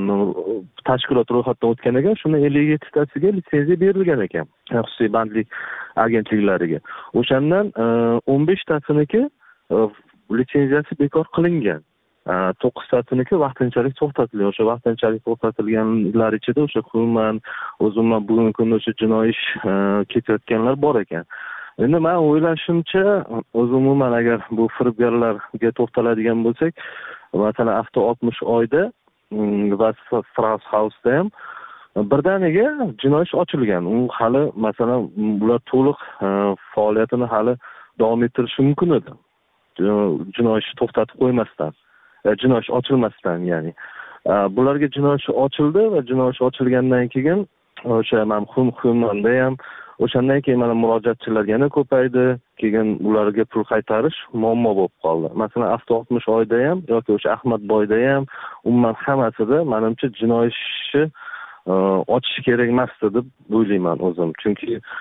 tashkilot ro'yxatdan o'tgan ekan, shuni ellik yettitasiga litsenziya berilgan ekan, xususiy bandlik agentliklariga. O'shandan o'n beshtasiniki litsenziyasi bekor qilingan. to'qqiztasiniki vaqtinchalik to'xtatilgan. O'sha vaqtinchalik to'xtatilganlar ichida o'sha umuman o'zimman bugungi kunda o'sha jinoiy ish ketayotganlar bor ekan. Endi men o'ylashimcha, o'zi umuman agar bu firibgarlarga to'xtaladigan bo'lsak, masalan Avto oltmish oyda va Strauss House'da ham birdaniga jinoiy ish ochilgan. U hali masalan bular to'liq faoliyatini hali davom ettirishi mumkin edi. Jinoiy ish to'xtatib qo'ymasdan, jinoiy ish ochilmasdan, ya'ni bularga jinoiy ish ochildi va jinoiy ish ochilgandan keyin o'sha marhum xumanda ham o'shandan keyin mana murojaatchilar yana ko'paydi, keyin ularga pul qaytarish muammo bo'lib qoldi. Masalan, Avto oltmish oyda ham yoki o'sha Ahmadboyda ham umuman hammasida menimcha jinoiy ishni ochish kerak emasdi deb o'ylayman o'zim. Chunki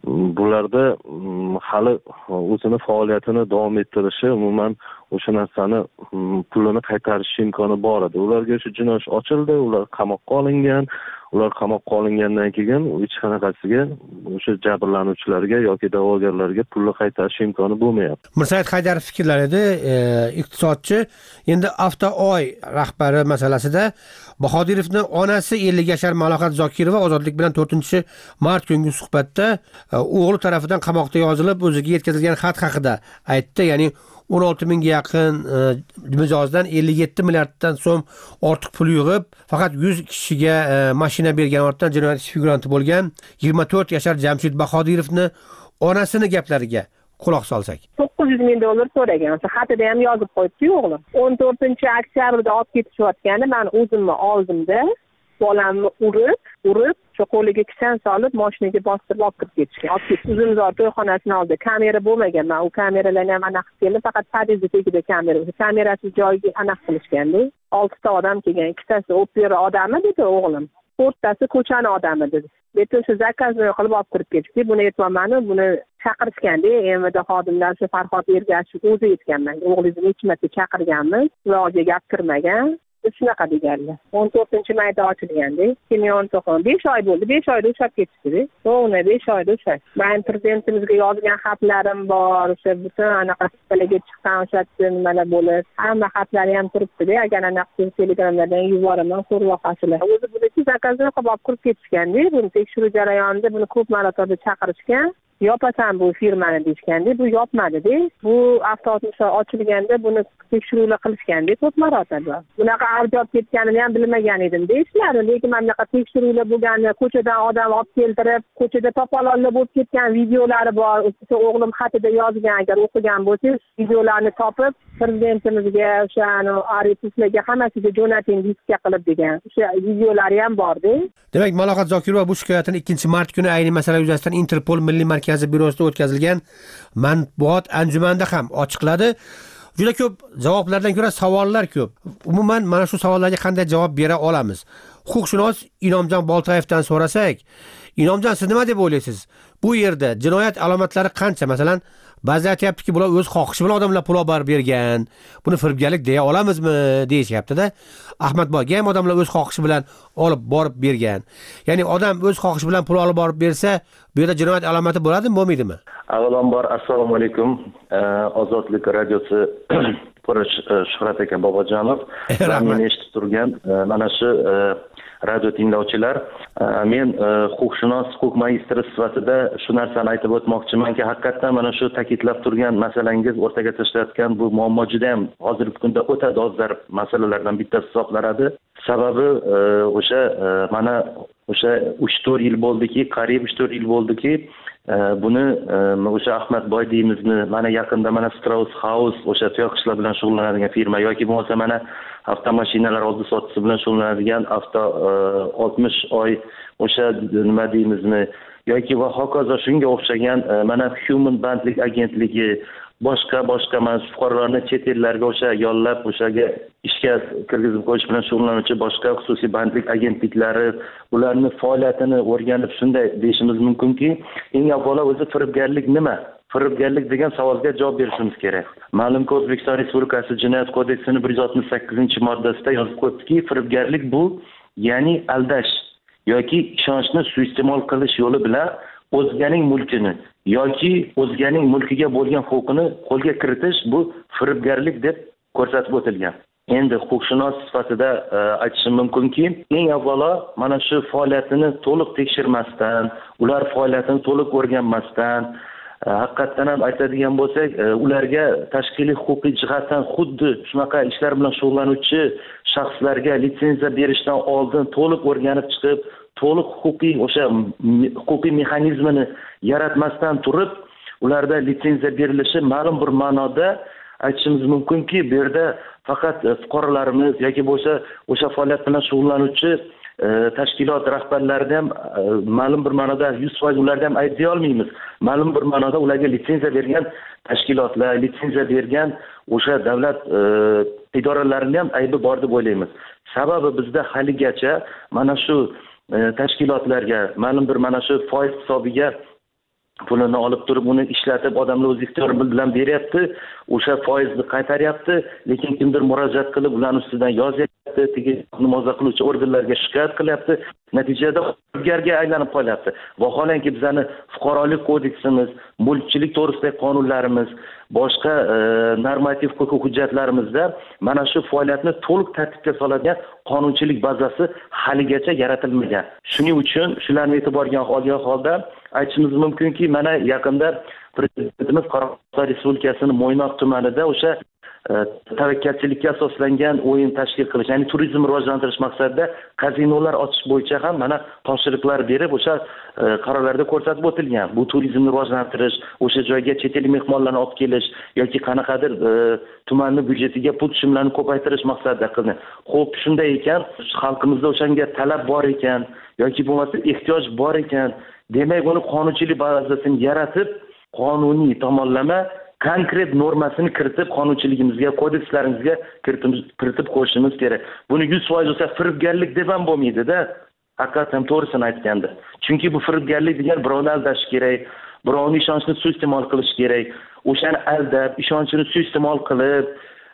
bularda hali o'zini faoliyatini davom ettirishi, umuman o'sha narsani pulini qaytarish imkoni bor edi. Ularga o'sha jinoyat ishi ochildi, ular qamoqqa olingan. Ular qamoqqa olingandan keyin hech qanaqasiga o'sha jabrlanuvchilarga yoki da'vogarlarga pulni qaytarish imkoni bo'lmayapti. Mirsaid Haydarov fikrlarida iqtisodchi endi Avtooy rahbari masalasida Bahodirovning onasi ellik yashar Malohat Zokirova Ozodlik bilan to'rtinchi mart kungi suhbatda o'g'li tomonidan qamoqda yozilib o'ziga yetkazilgan xat haqida aytdi. Ya'ni o'n olti mingga yaqin mijozdan ellik yetti milliarddan so'm ortiq pul yig'ib, faqat yuz kishiga mashina bergan ortidan jinoyat ishi figuranti bo'lgan yigirma to'rt yashar Jamshid Bahodirovni onasini gaplariga quloq solsak. to'qqiz yuz ming dollar so'ragan. O'sha xatida ham yozib qo'yibdi o'g'lim. o'n to'rtinchi oktyabrda olib ketishayotganda men o'zimni oldimda bolamni urib, urib, shu qo'liga kishan solib, mashinaga bostirib olib kirib ketishgan. Olib ketib, Uzumzor to'yxonasining oldida kamera bo'lmagan. Men u kameralarni ham aniq qildim, faqat podyezdda tegida kamera. O'sha kamerasiz joyiga aniq qilishganda, oltita odam kelgan, ikkitasi opera odami dedi o'g'lim. To'rttasi ko'chani odami dedi. Lekin shu zakazni qilib olib kirib ketdi. Buni aytmani, buni chaqirishganda, endi xodimlar shu Farhod Ergashev o'zi aytganman. O'g'lingizni necha marta chaqirganmiz, ularga gap kirmagan. Shunaqa deganlar. o'n to'rtinchi mayda ochilganda, Kimyon to'qon besh oy bo'ldi. besh oyda ushlab ketishdi. To'g'ri, besh oyda ushlab. Men prezidentimizga yozgan xatlarim bor, o'sha butun anaqa talaga chiqqan o'sha nimalar bo'lib, hamma xatlari ham turibdi-da. Agar anaqa telegramlardan yuboraman, ko'rvoqasizlar. O'zi buniki zakazni qilib olib kirib ketishganda, buni tekshiruv jarayonida buni ko'p marotaba chaqirishgan. Yopasan bu firmani deyishganda, bu yopmadi-da. Bu avtobuslar ochilganda buni tekshiruvlar qilishganda ko'p marotaba. Bunaqa arjob ketganini ham bilmagan edim deyishlar. Lekin mana bunaqa tekshiruvlar bo'lganda, ko'chadan odam olib keltirib, ko'chada topolonlar bo'lib ketgan videolari bor. O'sha o'g'lim xatida yozgan, agar o'qigan bo'lsangiz, videolarni topib prezidentimizga, o'sha ariflarga hammasiga jo'nating diskka qilib degan. O'sha videolari ham bor-da. Demak, Malohat Zokirova bu shikoyatini ikkinchi mart kuni ayni masala yuzasidan Interpol Milliy markazi bürosida o'tkazilgan matbuot anjumanida ham ochiqladi. Juda ko'p javoblardan ko'ra savollar ko'p. Umuman mana shu savollarga qanday javob bera olamiz? Huquqshunos Inomjon Boltayevdan so'rasak, Inomjon, siz nima deb o'ylaysiz? Bu yerda jinoyat alomatlari qancha? Masalan, ba'zi aytayaptiki, bular o'z xohishi bilan odamlar pul olib borib bergan. Buni firibgarlik deya olamizmi, deyishyapti-da. Ahmadboyga ham odamlar o'z xohishi bilan olib borib bergan. Ya'ni odam o'z xohishi bilan pul olib borib bersa, bu yerda jinoyat alomati bo'ladimi, bo'lmaydimi? Avvalambor assalomu alaykum. Ozodlik radiosi Shuhrat aka Bobojonov va meni eshitib turgan mana shu radio tinglovchilar, men huquqshunos, huquq magistri sifatida shu narsani aytib o'tmoqchimanki, haqiqatan mana shu ta'kidlab turgan masalangiz o'rtaga tashlayotgan bu muammo juda ham hozirgi kunda o'ta dolzarb masalalardan bittasi hisoblanadi. Sababi o'sha mana o'sha uch to'rt yil bo'ldiki, qariyb uch to'rt yil bo'ldiki, buni o'sha Ahmadboy deymizmi, mana yaqinda mana Strauss House o'sha tuyoqishlar bilan shug'ullanadigan firma yoki bo'lmasa mana avtomashinalar oldi sotisi bilan shug'ullanadigan avto oltmish oy o'sha nima deymizmi yoki va hokazo shunga o'xshagan mana Human bandlik agentligi boshqa boshqa mana fuqarolarni chet ellarga o'sha yollab o'shaga ishga kirgizib qo'yish bilan shug'ullanuvchi boshqa xususiy bandlik agentliklari ularning faoliyatini o'rganib shunday deyishimiz mumkinki, eng avvalo o'zi firibgarlik nima? Firibgarlik degan savolga javob berishimiz kerak. Ma'lumki, O'zbekiston Respublikasi Jinoyat kodeksining bir yuz oltmish sakkizinchi moddasida yozib qo'yibdiki, firibgarlik bu ya'ni aldash yoki ishonchni suiiste'mol qilish yo'li bilan o'zganing mulkini yoki o'zganing mulkiga bo'lgan huquqini qo'lga kiritish, bu firibgarlik deb ko'rsatib o'tilgan. Endi huquqshunos sifatida aytishim mumkinki, eng avvalo mana shu faoliyatini to'liq tekshirmasdan, ular faoliyatini to'liq o'rganmasdan, haqiqatan ham aytadigan bo'lsak, ularga tashkiliy huquqiy jihatdan xuddi shunaqa ishlar bilan shug'ullanuvchi shaxslarga litsenziya berishdan oldin to'liq o'rganib chiqib, to'liq huquqiy o'sha huquqiy mexanizmini yaratmasdan turib, ularda litsenziya berilishi ma'lum bir ma'noda aytishimiz mumkinki, bu yerda faqat fuqarolarimiz yoki bo'lsa o'sha faoliyat bilan shug'ullanuvchi tashkilot rahbarlaridan ham ma'lum bir ma'noda yuz foiz ulardan ham aytib olmaymiz. Ma'lum bir ma'noda ularga litsenziya bergan tashkilotlar, litsenziya bergan o'sha davlat idoralarining ham aybi bor deb o'ylaymiz. Sababi bizda haligacha mana shu tashkilotlarga ma'lum bir mana shu foiz hisobiga pulini olib turib uni ishlatib odamlar o'z ixtiyori bilan beryapti, o'sha foizni qaytaryapti, lekin kimdir murojaat qilib ularning ustidan yozyapti, tigi muroza qiluvchi organlarga shikoyat qilyapti, natijada firibgarga aylanib qolyapti. Vaholanki bizani fuqarolik kodeksimiz, mulkchilik to'g'risidagi qonunlarimiz, boshqa e, normativ huquq hujjatlarimizda mana shu faoliyatni to'liq tartibga soladigan qonunchilik bazasi haligacha yaratilmagan. Shuning uchun shularni e'tiborga olgan holda aytishimiz mumkinki, mana yaqinda Prezidentimiz Qoraqalpog'iston Respublikasining Mo'ynoq tumanida o'sha tavakkalchilikka asoslangan o'yin tashkil qilish, ya'ni turizmni rivojlantirish maqsadida kazinolar ochish bo'yicha ham mana topshiriqlar berib, o'sha qarorlarda ko'rsatib o'tilgan. Bu turizmni rivojlantirish, o'sha joyga chet el mehmonlarni olib kelish yoki qanaqadir tumanning byudjetiga pul tushumlarini ko'paytirish maqsadida qilingan. Xo'p, shunday ekan, xalqimizda o'shanga talab bor ekan yoki bo'lmasa ehtiyoj bor ekan, demak uni qonunchilik bazasini yaratib, qonuniy tomonlama konkret normasini kiritib, qonunchiligimizga, kodekslarimizga kiritib kiritib qo'yishimiz kerak. Buni yuz foiz o'sa firibgarlik deb ham bo'lmaydi-da. Haqiqatan to'g'risini aytganda. Chunki bu firibgarlik degan birovni aldash kerak, birovning ishonchini suiiste'mol qilish kerak. O'shani aldab, ishonchini suiiste'mol qilib,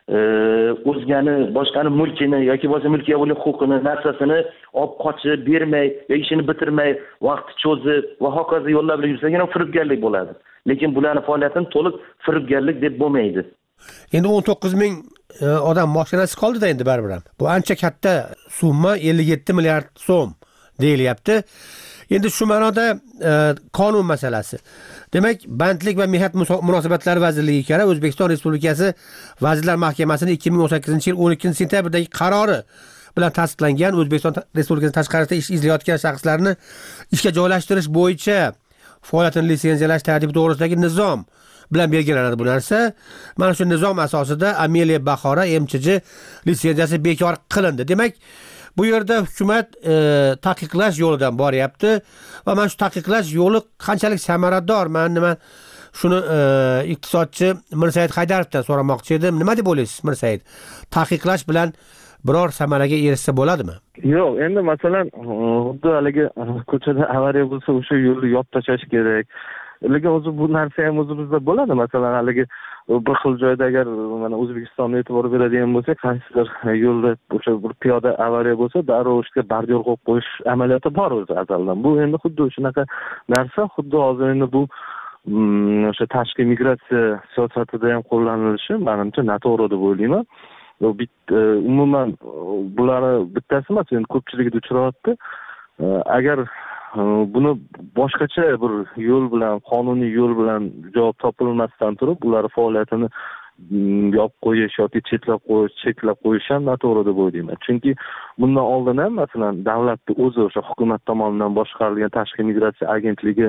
o'zgani, boshqani mulkini yoki bo'lsa mulkiga bo'lgan huquqini, narsasini olib qochib, bermay, yoki ishini bitirmay, vaqtni cho'zib va hokazo yo'llar bilan yursa, firibgarlik bo'ladi. Lekin bularning faoliyatini to'liq firibgarlik deb bo'lmaydi. Endi o'n to'qqiz ming odam mashinasi qoldi-da endi baribir ham. Bu ancha katta summa, ellik yetti milliard so'm deyilyapti. Endi shu ma'noda e, qonun masalasi. Demak, Bandlik va mehnat munosabatlari vazirligi kara O'zbekiston Respublikasi Vazirlar Mahkamasining ikki ming o'n sakkizinchi yil o'n ikkinchi sentyabrdagi qarori bilan tasdiqlangan O'zbekiston Respublikasi tashqarisida ish izlayotgan shaxslarni ishga joylashtirish bo'yicha faoliyatini litsenziyalash tartibi to'g'risidagi nizom bilan belgilanadi bu narsa. Mana shu nizom asosida Ameliya Bahora M Ch J litsenziyasi bekor qilindi. Demak, bu yerda hukumat e, taqiqlash yo'lidan boryapti va mana shu taqiqlash yo'li qanchalik samarador? Men nima shuni e, iqtisodchi Mirsaid Haydarovdan so'ramoqchi edim. Nima deb o'ylaysiz, Mirsaid? Taqiqlash bilan biror samaraga erishsa bo'ladimi? Yo'q, endi masalan, xuddi haligi ko'chada avariya bo'lsa, o'sha yo'lni yopib tashlash kerak. Lekin o'zi bu narsa ham o'zimizda bo'ladi. Masalan, haligi bir xil joyda agar mana O'zbekistonga e'tibor beradigan bo'lsak, qaysidir yo'lda o'sha bir piyoda avariya bo'lsa, darrov ishga bardyor qo'yib qo'yish amaliyoti bor o'zi azaldan. Bu endi xuddi shunaqa narsa, xuddi hozir endi bu o'sha tashqi migratsiya siyosatida ham qo'llanilishi menimcha noto'g'ri deb o'ylayman. Umuman bularni bittasi emas, endi ko'pchiligida uchrayapti. Agar buni boshqacha bir yo'l bilan, qonuniy yo'l bilan javob topilmasdan turib, ular faoliyatini yopib qo'yish yoki chetlab qo'yish, cheklab qo'yish ham noto'g'ri deb o'ylayman. Chunki bundan oldin ham masalan davlatning o'zi o'sha hukumat tomonidan boshqarilgan tashqi migratsiya agentligi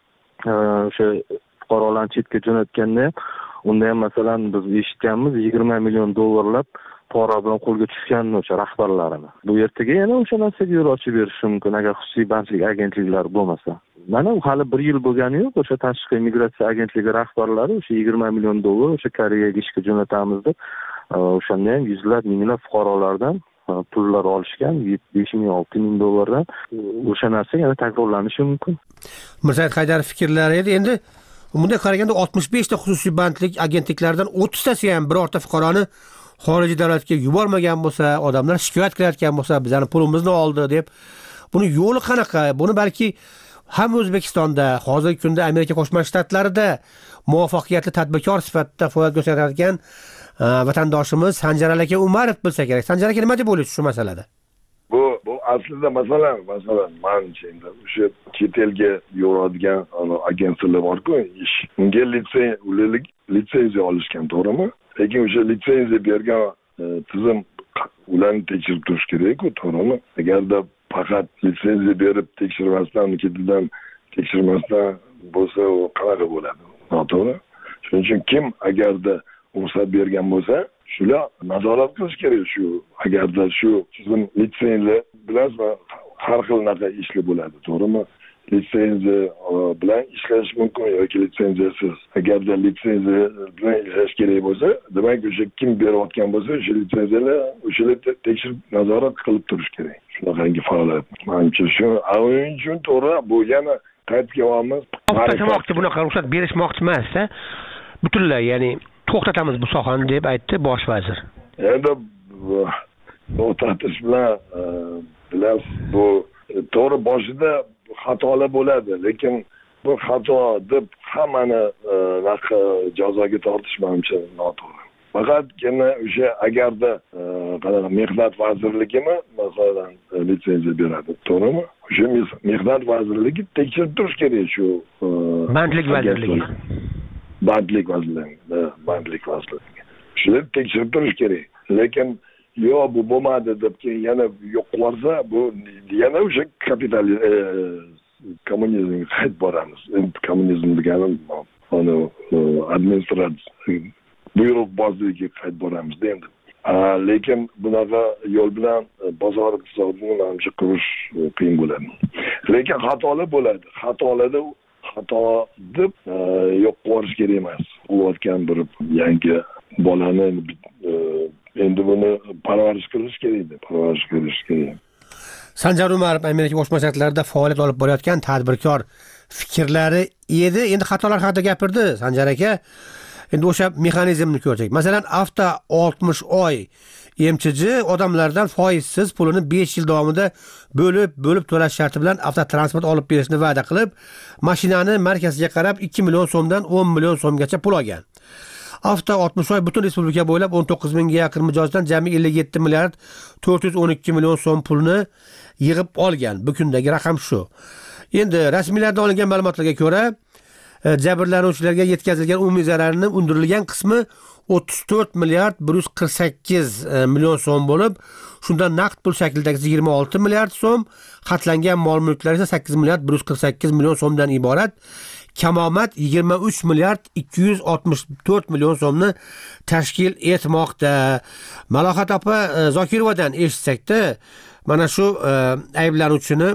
o'sha fuqarolarni chetga jo'natganda, unda ham masalan biz eshitganmiz yigirma million dollarlab pora bilan qo'lga tushgan o'sha rahbarlarini. Bu ertaga yana o'sha narsaga yo'l ochib berishi mumkin agar xususiy bandlik agentliklari bo'lmasa. Mana hali bir yil bo'lgani yo'q, o'sha tashqi migratsiya agentligi rahbarlari o'sha yigirma million dollar o'sha Koreyaga ishga jo'natamiz deb o'shanda ham yuzlab, minglab fuqarolardan pullar olishgan, besh ming, olti ming dollardan. O'sha narsa yana takrorlanishi mumkin. Mirsaid Haydarov fikrlari edi. Endi bunday qaraganda oltmish besh ta xususiy bandlik agentliklaridan o'ttiz tasi ham birorta fuqaroni xorijiy davlatga yubormagan bo'lsa, odamlar shikoyat qilayotgan bo'lsa, bizning pulimizni oldi deb, buni yo'li qanaqa? Buni balki ham O'zbekistonda, hozirgi kunda Amerika Qo'shma Shtatlarida muvaffaqiyatli tadbirkor sifatida faoliyat ko'rsatayotgan vatandoshimiz Sanjar aka Umarov bilsa kerak. Sanjar aka nima deb o'ylaysiz shu masalada? Bu bu aslida masalan, masalan, menimcha endi o'sha chet elga yuboradigan agentliklar bor-ku, ish. Unga litsenziya, litsenziya olishgan, to'g'rimi? Lekin o'sha litsenziya bergan tizim ularni tekshirib turish kerak-ku, to'g'rimi? Agarda faqat litsenziya berib tekshirmasdan, ketidan tekshirmasdan bo'lsa, u qanaqa bo'ladi? Noto'g'ri. Shuning uchun kim agarda ruxsat bergan bo'lsa, shular nazorat qilish kerak. Shu agarda shu tizim litsenziya bilan har xil naqa ishli bo'ladi, to'g'rimi? Litsenziya bilan ishlash mumkin yoki litsenziyasiz. Agarda litsenziya bilan ishlash kerak bo'lsa, demak o'sha kim berayotgan bo'lsa, o'sha litsenziyalar o'shalar tekshirib nazorat qilib turish kerak. Shunaqangi faoliyat. Menimcha shu o'yin uchun to'g'ri, bu yana qaytib kelyapmiz. To'xtatmoqchi, bunaqa ruxsat berishmoqchi emas-a? Butunlay, ya'ni to'xtatamiz bu sohani deb aytdi bosh vazir. Endi to'xtatish bilan bilasiz, bu to'g'ri boshida xatolar bo'ladi, lekin bu xato deb hammani jazoga tortish menimcha noto'g'ri. Faqatgina o'sha agarda qanaqa mehnat vazirligimi masalan litsenziya beradi, to'g'rimi? O'sha mehnat vazirligi tekshirib turish kerak shu bandlik vazirligi. Bandlik vazirligi, bandlik vazirligi. Shuni tekshirib turish kerak. Lekin yo bu bo'lmadi deb keyin yana yo'q qilsa, bu yana o'sha kapital kommunizmga qaytib boramiz. Kommunizm deganim uni administratsiya buyruq bozligiga qaytib boramiz endi. Lekin bunaqa yo'l bilan bozor iqtisodini menimcha qurish qiyin bo'ladi. Lekin xatolar bo'ladi. Xatolarda xato deb yo'q qilish kerak emas. Qilayotgan bir yangi bolani endi buni parvarish qilish kerak, parvarish qilish kerak. Sanjar Umarov Amerika Qo'shma Shtatlarida faoliyat olib borayotgan tadbirkor fikrlari edi. Endi xatolar haqida gapirdi Sanjar aka. Endi o'sha mexanizmni ko'rsak. Masalan, hafta oltmish oy M Ch J odamlardan foizsiz pulini besh yil davomida bo'lib, bo'lib to'lash sharti bilan avtotransport olib berishni va'da qilib, mashinani markaziga qarab ikki million so'mdan o'n million so'mgacha pul olgan. Hafta oltmish oy butun respublika bo'ylab o'n to'qqiz mingga yaqin mijozdan jami ellik yetti milliard to'rt yuz o'n ikki million so'm pulni yig'ib olgan. Bu kundagi raqam shu. Endi rasmiylardan olingan ma'lumotlarga ko'ra, jabrlanuvchilarga yetkazilgan umumiy zararning undirilgan qismi o'ttiz to'rt milliard bir yuz qirq sakkiz million so'm bo'lib, shundan naqd pul shaklidagi yigirma olti milliard so'm, xatlangan mol-mulklar esa sakkiz milliard bir yuz qirq sakkiz million so'mdan iborat. Kamomad yigirma uch milliard ikki yuz oltmish to'rt million so'mni tashkil etmoqda. Malohat opa Zokirovadan eshitsakda, mana shu ayblanuvchini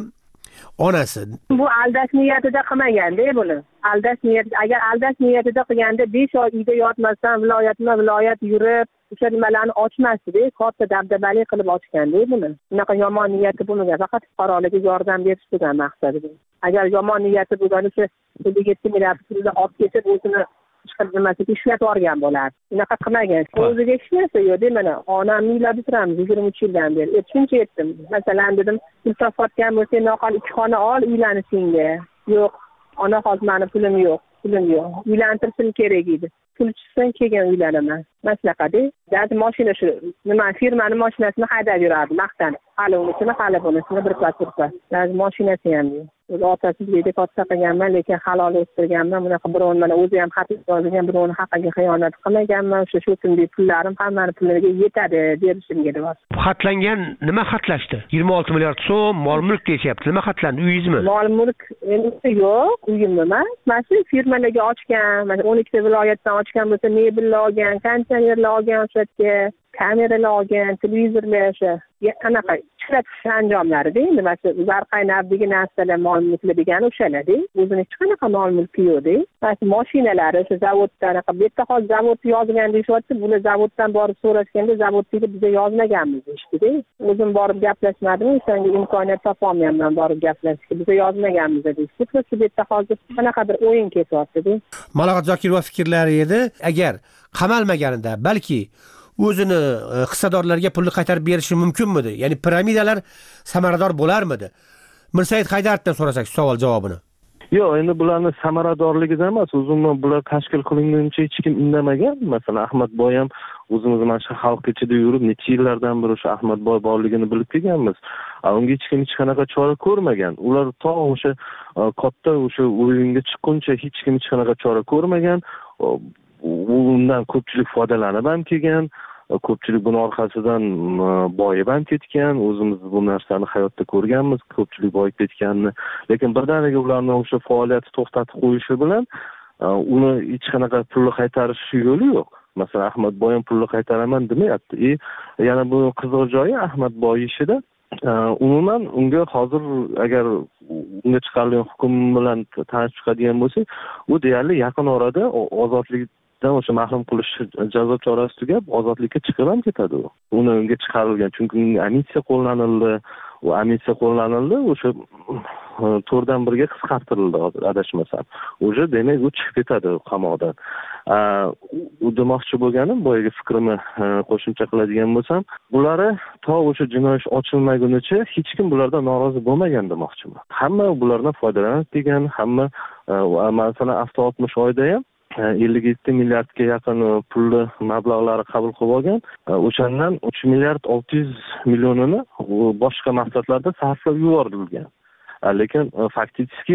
onasi. Bu aldash niyatida qilmagan-da buni. Aldash niyat, agar aldash niyatida qilganda besh oy uyda yotmasdan viloyatma viloyat yurib, o'sha nimalarni ochmasdi, katta dabdabali qilib ochganda buni. Bunaqa yomon niyati bo'lmagan, faqat fuqarolarga yordam berish degan maqsadida. Agar yomon niyati bo'lganida ellik yetti milliard pulni olib ketib o'zini chiqarmasiga ishlab olgan bo'lardi. Bunaqa qilmagan. O'ziga hech narsa yo'q, mana onam uylada turamiz yigirma uch yildan beri. Shuncha aytdim. Masalan dedim, pul topayotgan bo'lsang, noqol ikki xona ol, uylanishingga. Yo'q, ona hozir meni pulim yo'q, pulim yo'q. Uylantirishim kerak edi. Pul chiqsin keyin uylanaman. Maslaqada, dad mashina shu, nima firmani mashinasini haydab yurardi, maqtanib. Hali unisini, hali bunisini bir pas bir pas. Dad mashinasi ham yo'q. O'z otasizlikda katta qilganman, lekin halol o'stirganman. Bunaqa birovni mana o'zi ham xato yozgan, birovni haqqiga xiyonat qilmaganman. O'sha shu kunlik pullarim hammani pullariga yetadi derishimga deyapti. Xatlangan nima xatlashdi? yigirma olti milliard so'm mol-mulk deyapti. Nima xatlandi? Uyingizmi? Mol-mulk endi yo'q, uyim emas. Mana shu firmalarga ochgan, mana o'n ikkita viloyatdan ochgan bo'lsa, mebellar olgan, konteynerlar olgan, o'sha yerga kameralar olgan, televizorlar o'sha qanaqa ishlatish anjomlarida endi mana shu zarqaynabdagi narsalar mol-mulklar degani o'shalarda. O'zini hech qanaqa mol-mulki yo'qda. Mana shu mashinalari o'sha zavoddan anaqa bu yerda hozir zavodni yozgan deyapti. Bular zavoddan borib so'rashganda zavodda biz yozmaganmiz deyishdi-da. O'zim borib gaplashmadim, o'shanga imkoniyat topolmayapman borib gaplashishga. Biz yozmaganmiz deyishdi. Shu yerda hozir qanaqadir o'yin ketyapti-da. Malohat Zokirova fikrlari edi. Agar qamalmaganida balki o'zini hissadorlarga pulni qaytarib berishi mumkinmidi? Ya'ni piramidalar samarador bo'larmidi? Mirsaid Haydarovdan so'rasak savol javobini. Yo'q, endi bularning samaradorligidan emas, o'zimni bular tashkil qilinguncha hech kim indamagan. Masalan, Ahmadboy ham o'zimiz mana shu xalq ichida yurib, necha yillardan beri o'sha Ahmadboy borligini bilib kelganmiz. Unga hech kim hech qanaqa chora ko'rmagan. Ular to o'sha katta o'sha o'yinga chiqquncha hech kim hech qanaqa chora ko'rmagan. Undan ko'pchilik foydalanib ham kelgan. Ko'pchilik buni orqasidan boyib ham ketgan. O'zimiz bu narsani hayotda ko'rganmiz, ko'pchilik boyib ketganini. Lekin birdaniga ularning o'sha faoliyati to'xtatib qo'yishi bilan uni hech qanaqa pulni qaytarish yo'li yo'q. Masalan, Ahmadboy ham pulni qaytaraman demayapti. E, yana bu qiziq joyi Ahmadboy ishida umuman unga hozir agar unga chiqarilgan hukm bilan tanishib chiqadigan bo'lsak, u deyarli yaqin orada ozodlik o'sha mahrum qilish jazo chorasi tugab ozodlikka chiqib ham ketadi u. Uni unga chiqarilgan, chunki amnistiya qo'llanildi, u amitsiya qo'llanildi, o'sha to'rtdan birga qisqartirildi adashmasam. O'sha demak u chiqib ketadi qamoqdan. U demoqchi bo'lganim, boyagi fikrimni qo'shimcha qiladigan bo'lsam, bular to o'sha jinoyat ochilmagunicha hech kim bulardan norozi bo'lmagan demoqchiman. Hamma bulardan foydalanib degan, hamma masalan avto oltmish oyda ham ellik yetti milliardga yaqin pulli mablag'lari qabul qilib olgan. O'shandan uch milliard olti yuz millionini boshqa maqsadlarda sarflab yuborilgan. Lekin faktiski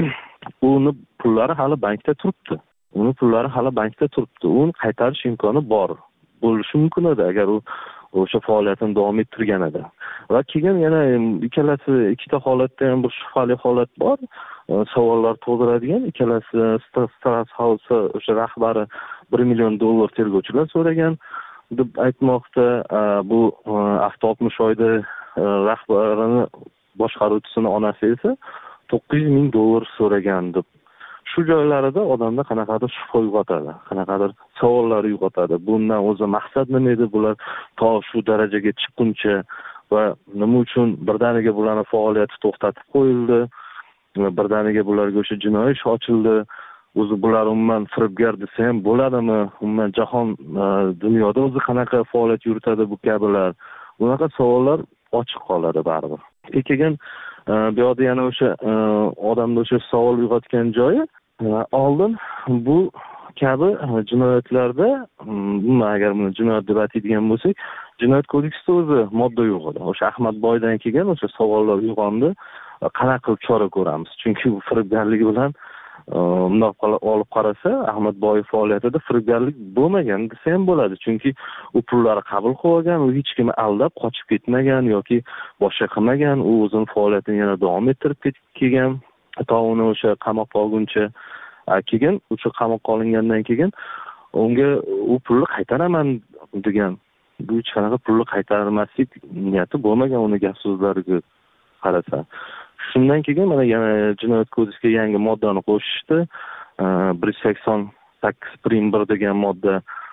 uni pullari hali bankda turibdi. Uni pullari hali bankda turibdi. Uni qaytarish imkoni bor. Bo'lishi mumkin edi agar u o'sha faoliyatini davom ettirganida. Va keyin yana ikkalasi ikkita holatda ham bir shubhali holat bor. Savollar tug'diradigan. Ikkalasi Strass House o'sha rahbari bir million dollar tergovchilar so'ragan deb aytmoqda. Bu avto oltmish oyda rahbarini boshqaruvchisining onasi esa to'qqiz yuz ming dollar so'ragan deb. Shu joylarida odamda qanaqadir shubha uyg'otadi, qanaqadir savollar uyg'otadi. Bundan o'zi maqsad nima edi? Bular to shu darajaga chiqquncha va nima uchun birdaniga bularning faoliyati to'xtatib qo'yildi? Birdaniga bularga o'sha jinoiy ish ochildi. O'zi bular umuman firibgar desa ham bo'ladimi? Umuman jahon dunyoda o'zi qanaqa faoliyat yuritadi bu kabilar? Bunaqa savollar ochiq qoladi baribir. Keyin bu yerda yana o'sha odamda o'sha savol uyg'otgan joyi, oldin bu kabi jinoyatlarda, agar buni jinoyat deb aytadigan bo'lsak, jinoyat kodeksida o'zi modda yo'q edi. O'sha Ahmadboydan keyin o'sha savollar uyg'ondi. Qanaqa qilib chora ko'ramiz? Chunki bu firibgarlik bilan bundoq olib qarasa, Ahmadboy faoliyatida firibgarlik bo'lmagan desa ham bo'ladi. Chunki u pullarni qabul qilib olgan, u hech kimni aldab qochib ketmagan yoki boshqa qilmagan, u o'zining faoliyatini yana davom ettirib kelgan, to uni o'sha qamoqqa olguncha. Keyin o'sha qamoqqa olingandan keyin unga u pulni qaytaraman degan. Bu hech qanaqa pulni qaytarmaslik niyati bo'lmagan uni gap so'zlariga qarasa. Shundan keyin mana yana jinoyat kodeksiga yangi moddani qo'shishdi. bir yuz sakson sakkiz prim bir degan modda.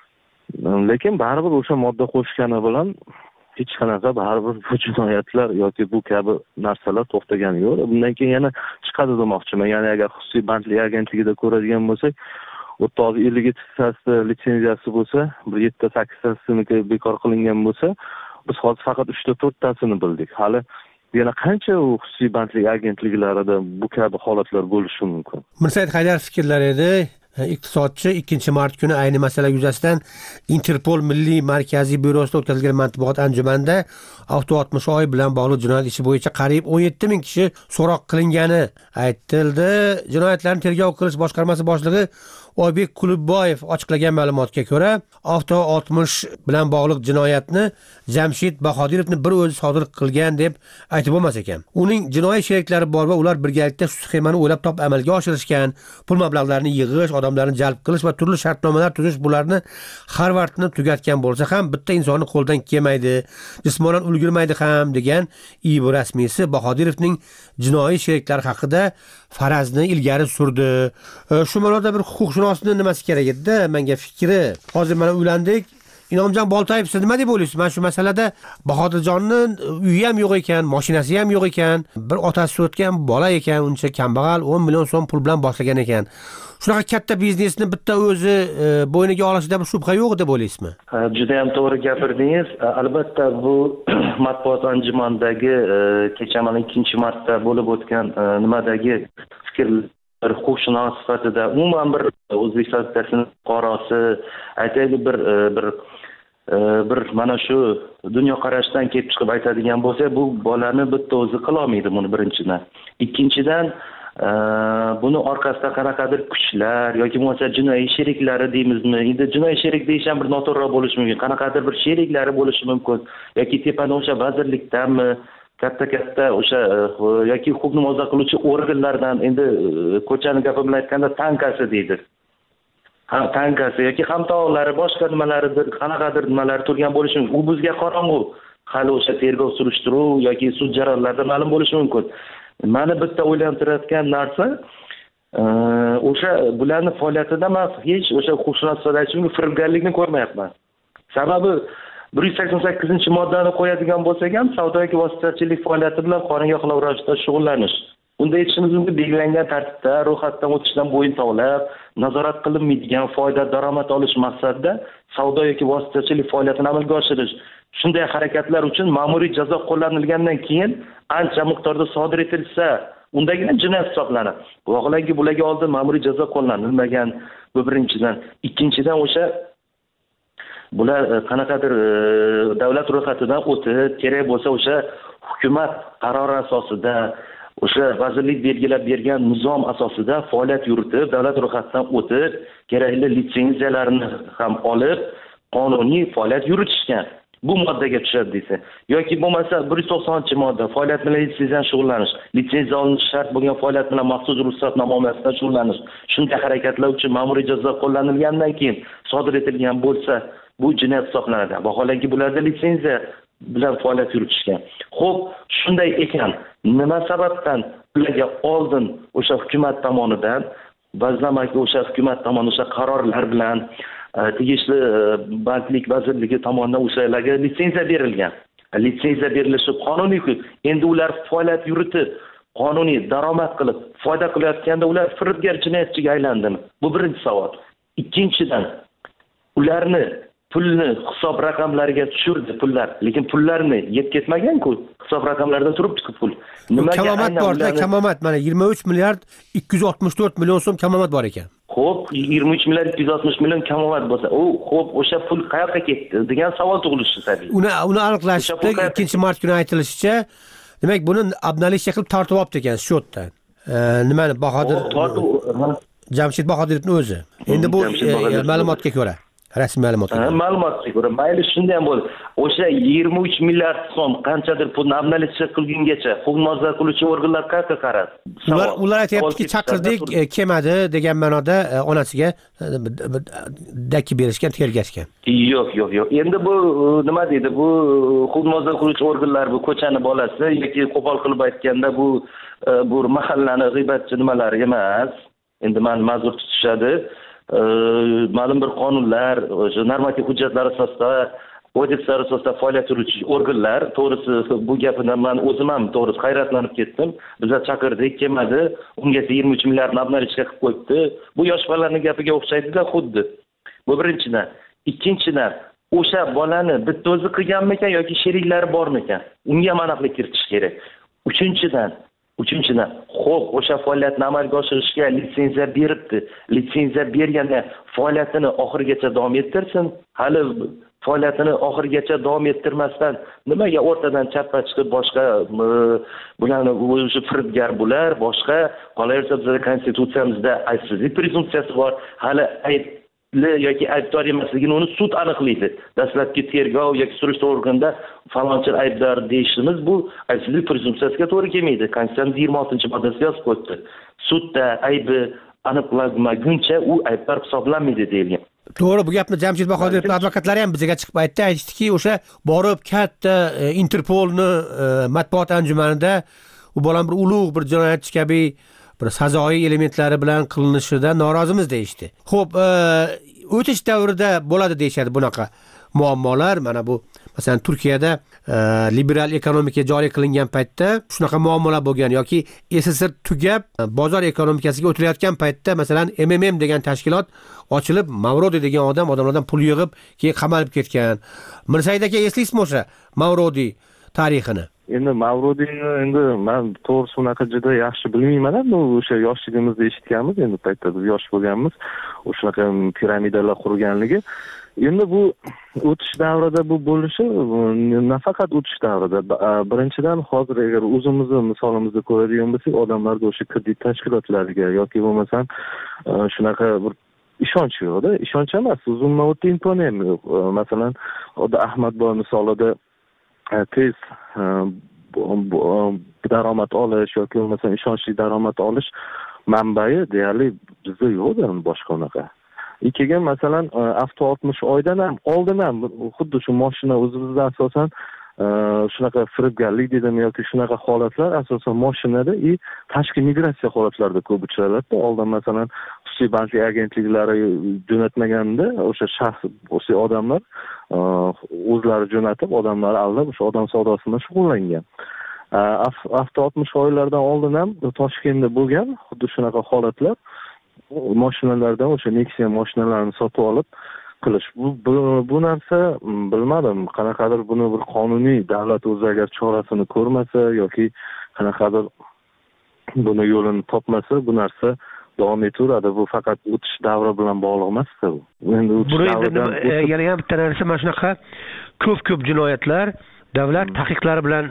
Lekin baribir o'sha modda qo'shgani bilan hech qanaqa baribir bu jinoyatlar yoki bu kabi narsalar to'xtagani yo'q. Bundan keyin yana chiqadi demoqchiman. Ya'ni agar xususiy bandlik agentligida ko'radigan bo'lsak, o'ttiz ellik yettitasi litsenziyasi bo'lsa, bir yetti sakkiztasiniki bekor qilingan bo'lsa, biz hozir faqat uchta to'rttasini bildik. Hali yana qancha u xususiy bandlik agentliklarida bu kabi holatlar bo'lishi mumkin? Mirsaid Haydar fikrlari edi. Iqtisodchi ikkinchi mart kuni ayni masala yuzasidan Interpol Milliy Markaziy bürosida o'tkazilgan matbuot anjumanida avto oltmish oy bilan bog'liq jinoyat ishi bo'yicha qariyb o'n yetti ming kishi so'roq qilingani aytildi. Jinoyatlarni tergov qilish boshqarmasi boshlig'i Oybek Kulubboyev ochiqlagan ma'lumotga ko'ra, avto oltmish bilan bog'liq jinoyatni Jamshid Bahodirovni bir o'zi sodir qilgan deb aytib bo'lmas ekan. Uning jinoiy sheriklari bor va ular birgalikda shu sxemani o'ylab top amalga oshirishgan, pul mablag'larini yig'ish, odamlarni jalb qilish va turli shartnomalar tuzish bularni Harvardni tugatgan bo'lsa ham bitta insonni qo'ldan kelmaydi, jismonan ulgurmaydi ham degan I B rasmiysi Bahodirovning jinoiy sheriklari haqida farazni ilgari surdi. Shu ma'noda bir huquqshunosning nimasi kerak edi? Menga fikri. Hozir mana uylandik. Inomjon Boltayev, siz nima deb o'ylaysiz? Men shu masalada Bahodirjonning uyi ham yo'q ekan, mashinasi ham yo'q ekan, bir otasi o'tgan bola ekan, uncha kambag'al o'n million so'm pul bilan boshlagan ekan. Shunaqa katta biznesni bitta o'zi bo'yniga olishida bir shubha yo'q deb o'ylaysizmi? Juda ham to'g'ri gapirdingiz. Albatta bu matbuot anjumanidagi kecha mana ikkinchi marta bo'lib o'tgan nimadagi fikrlar huquqshunos sifatida umuman bir O'zbekiston Respublikasining fuqarosi, aytaylik bir bir bir mana shu dunyoqarashdan kelib chiqib aytadigan bo'lsa, bu bolani bitta o'zi qila olmaydi buni birinchidan. Ikkinchidan buni orqasida qanaqadir kuchlar yoki bo'lmasa jinoiy sheriklari deymizmi? Endi jinoiy sherik deyish ham bir noto'g'ri bo'lishi mumkin. Qanaqadir bir sheriklari bo'lishi mumkin yoki tepadan o'sha vazirlikdanmi, katta-katta o'sha yoki huquqni muhofaza qiluvchi organlardan, endi ko'chani gapi bilan aytganda tankasi deydi. Ha, tankasi yoki hamtovoqlari, boshqa nimalaridir, qanaqadir nimalar turgan bo'lishi mumkin. U bizga qorong'u. Hali o'sha tergov surishtiruv yoki sud jarayonlarida ma'lum bo'lishi mumkin. Meni bitta o'ylantirayotgan narsa, o'sha bularning faoliyatida men hech o'sha huquqshunos sifatida aytishimga firibgarlikni ko'rmayapman. Sababi bir yuz sakson sakkizinchi moddani qo'yadigan bo'lsak ham savdo yoki vositachilik faoliyati bilan qonunga xilof ravishda shug'ullanish. Unda aytishimiz mumkin, belgilangan tartibda ro'yxatdan o'tishdan bo'yin tovlab, nazorat qilinmaydigan foyda daromad olish maqsadida savdo yoki vositachilik faoliyatini amalga oshirish. Shunday harakatlar uchun ma'muriy jazo qo'llanilgandan keyin ancha miqdorda sodir etilsa, undagina jinoyat hisoblanadi. Vaholanki bularga oldin ma'muriy jazo qo'llanilmagan, bu birinchidan. Ikkinchidan o'sha bular qanaqadir davlat ro'yxatidan o'tib, kerak bo'lsa o'sha hukumat qarori asosida, o'sha vazirlik belgilab bergan nizom asosida faoliyat yuritib, davlat ro'yxatidan o'tib, kerakli litsenziyalarni ham olib, qonuniy faoliyat yuritishgan. Bu moddaga tushadi desa, yoki bo'lmasa bir yuz to'qsoninchi modda faoliyat bilan litsenziyadan shug'ullanish, litsenziya olinishi shart bo'lgan faoliyat bilan maxsus ruxsatnoma muomalasida shug'ullanish. Shunday harakatlar uchun ma'muriy jazo qo'llanilgandan keyin sodir etilgan bo'lsa, bu jinoyat hisoblanadi. Vaholanki bularda litsenziya bilan faoliyat yuritishgan. Xo'p, shunday ekan, nima sababdan ularga oldin o'sha hukumat tomonidan, ba'zan o'sha hukumat tomonidan o'sha qarorlar bilan tegishli bandlik vazirligi tomonidan o'shalarga litsenziya berilgan. Litsenziya berilishi qonuniy-ku. Endi ular faoliyat yuritib, qonuniy daromad qilib, foyda qilayotganda ular firibgar jinoyatchiga aylandimi? Bu birinchi savol. Ikkinchidan, ularni pulni hisob raqamlariga tushirdi pullar, lekin pullarni yetib ketmagan-ku. Hisob raqamlarida turibdi-ku pul. Nimaga kamomat bor-da, kamomat mana yigirma uch milliard ikki yuz oltmish to'rt million so'm kamomat bor ekan. Xo'p, yigirma uch milliard ikki yuz oltmish million kamomat bo'lsa, u xo'p, o'sha pul qayoqqa ketdi degan savol tug'ilishi tabiiy. Uni uni aniqlashda ikkinchi mart kuni aytilishicha, demak buni obnalishga qilib tortib olibdi ekan shotdan. Nimani Bahodir Jamshid Bahodirovning o'zi. Endi bu ma'lumotga ko'ra, rasmiy ma'lumotga ko'ra. Ma'lumotga ko'ra, mayli shunday ham bo'ldi. O'sha yigirma uch milliard so'm qanchadir pulni obnalishga qilgungacha huquq muhofaza qiluvchi organlar qayerga qaradi? Ular ular aytayaptiki, chaqirdik, kelmadi degan ma'noda onasiga daki berishgan, tergashgan. Yo'q, yo'q, yo'q. Endi bu nima deydi? Bu huquq muhofaza qiluvchi organlar bu ko'chani bolasi yoki qo'pol qilib aytganda bu bu mahallani g'iybatchi nimalari emas. Endi men ma'zur tutishadi. Ma'lum bir qonunlar, o'sha normativ hujjatlar asosida, kodekslar asosida faoliyat yurituvchi organlar, to'g'risi bu gapidan men o'zim ham to'g'risi hayratlanib ketdim. Bizlar chaqirdik, kelmadi, unga yigirma uch milliard obnalishga qilib qo'yibdi. Bu yosh bolalarning gapiga o'xshaydi-da xuddi. Bu birinchidan. Ikkinchidan, o'sha bolani bitta o'zi qilganmikan yoki sheriklari bormikan? Unga ham aniqlik kiritish kerak. Uchinchidan, Uchinchidan, xo'p, o'sha faoliyatni amalga oshirishga litsenziya beribdi. Litsenziya berganda faoliyatini oxirigacha davom ettirsin. Hali faoliyatini oxirigacha davom ettirmasdan nimaga o'rtadan chappa chiqib boshqa bularni o'zi firibgar bular, boshqa qolaversa bizning konstitutsiyamizda aybsizlik prezumpsiyasi bor. Hali ayb yoki aybdor emasligini uni sud aniqlaydi. Dastlabki tergov yoki surishtiruv organida falonchi aybdor deyishimiz bu aybsizlik prezumpsiyasiga to'g'ri kelmaydi. Konstitutsiyaning yigirma oltinchi moddasiga yozib qo'yibdi. Sudda aybi aniqlanmaguncha u aybdor hisoblanmaydi deyilgan. To'g'ri, bu gapni Jamshid Bahodirovning advokatlari ham bizga chiqib aytdi, aytishdiki, o'sha borib katta Interpolni matbuot anjumanida u bolam bir ulug' bir jinoyatchi kabi bir sazoyi elementlari bilan qilinishida norozimiz deyishdi. Xo'p, o'tish davrida bo'ladi deyshadi bunaqa muammolar. Mana bu masalan Turkiyada liberal ekonomika joriy qilingan paytda shunaqa muammolar bo'lgan yoki S S R tugab bozor ekonomikasiga o'tilayotgan paytda masalan M M M degan tashkilot ochilib, Mavrodi degan odam odamlardan pul yig'ib, keyin qamalib ketgan. Mirsaid aka, eslaysizmi o'sha Mavrodi tarixini? Endi Mavrodiyni endi men to'g'risi unaqa juda yaxshi bilmayman. Bu o'sha yoshligimizda eshitganmiz, endi paytda biz yosh bo'lganmiz, o'shaqa piramidalar qurganligi. Endi bu o'tish davrida bu bo'lishi nafaqat o'tish davrida, birinchidan hozir agar o'zimizni misolimizda ko'radigan bo'lsak, odamlarda o'sha kredit tashkilotlariga yoki bo'lmasam shunaqa bir ishonch yo'q-da, ishonch emas, uzun muddatli imkoniyat yo'q. Masalan, Oda Ahmadboy misolida tez daromad olish yoki bo'lmasa ishonchli daromad olish manbai deyarli bizda yo'q-da boshqa unaqa. Ikkiga masalan avto oltmish oydan ham oldin ham xuddi shu mashina o'zimizda asosan shunaqa firibgarlik deydimi yoki shunaqa holatlar asosan mashinada и tashqi migratsiya holatlarida ko'p uchraladi. Oldin masalan xususiy bandlik agentliklari jo'natmaganda o'sha shaxs o'sha odamlar o'zlari jo'natib odamlar aldab o'sha odam savdosi bilan shug'ullangan. Avto oltmish oylardan oldin ham Toshkentda bo'lgan xuddi shunaqa holatlar. Mashinalardan o'sha Nexia mashinalarini sotib olib qilish. Bu, bu bu narsa bilmadim, qanaqadir buni bir qonuniy davlat o'zi agar chorasini ko'rmasa yoki qanaqadir buni yo'lini topmasa bu narsa davom etaveradi. Bu faqat o'tish davri bilan bog'liq emas-ku. Endi o'tish davridan yana ham bitta narsa mana shunaqa ko'p-ko'p jinoyatlar davlat taqiqlari bilan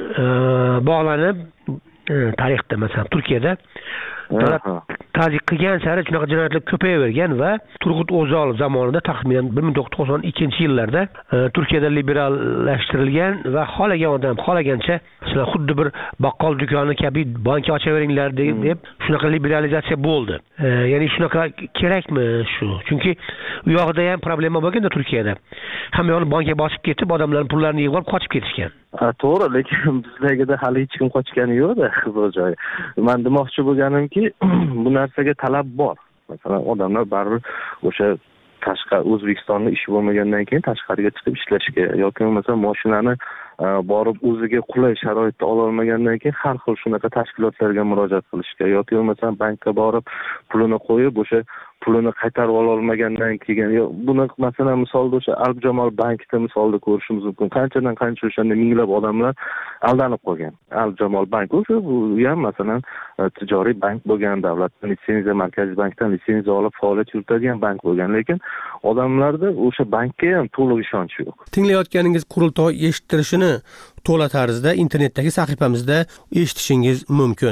bog'lanib tarixda masalan Turkiyada davlat ta'ziq qilgan sari shunaqa jinoyatlar ko'payavergan va Turg'ut O'zol zamonida taxminan bir ming to'qqiz yuz to'qson ikkinchi yillarda Turkiyada liberallashtirilgan va xohlagan odam xohlagancha masalan xuddi bir baqqol do'koni kabi banka ochaveringlar deb shunaqa liberalizatsiya bo'ldi. Ya'ni shunaqa kerakmi shu? Chunki u yoqda ham problema bo'lganda Turkiyada. Hamma yo'l banka bosib ketib, odamlarning pullarini yig'ib olib qochib ketishgan. To'g'ri, lekin bizdagida hali hech kim qochgani yo'q-da, qiziq joyi. Men demoqchi bo'lganimki, bu narsaga talab bor. Masalan, odamlar baribir o'sha tashqari O'zbekistonda ish bo'lmagandan keyin tashqariga chiqib ishlashga yoki bo'lmasa mashinani borib o'ziga qulay sharoitda ola olmagandan keyin har xil shunaqa tashkilotlarga murojaat qilishga yoki bo'lmasa bankka borib pulini qo'yib o'sha pulini qaytarib ola olmagandan keyin buni masalan misolda o'sha Alpjamol bankda misolda ko'rishimiz mumkin. Qanchadan qancha o'shanda minglab odamlar aldanib qolgan. Alpjamol bank o'sha bu ham masalan tijoriy bank bo'lgan, davlatdan litsenziya, markaziy bankdan litsenziya olib faoliyat yuritadigan bank bo'lgan, lekin odamlarda o'sha bankka ham to'liq ishonch yo'q. Tinglayotganingiz qurultoy eshittirishini to'la tarzda internetdagi sahifamizda eshitishingiz mumkin.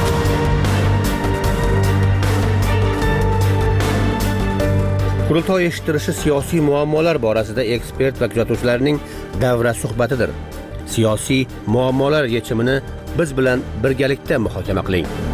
Qurultoy eshittirishi siyosiy muammolar borasida ekspert va kuzatuvchilarning davra suhbatidir. Siyosiy muammolar yechimini biz bilan birgalikda muhokama qiling.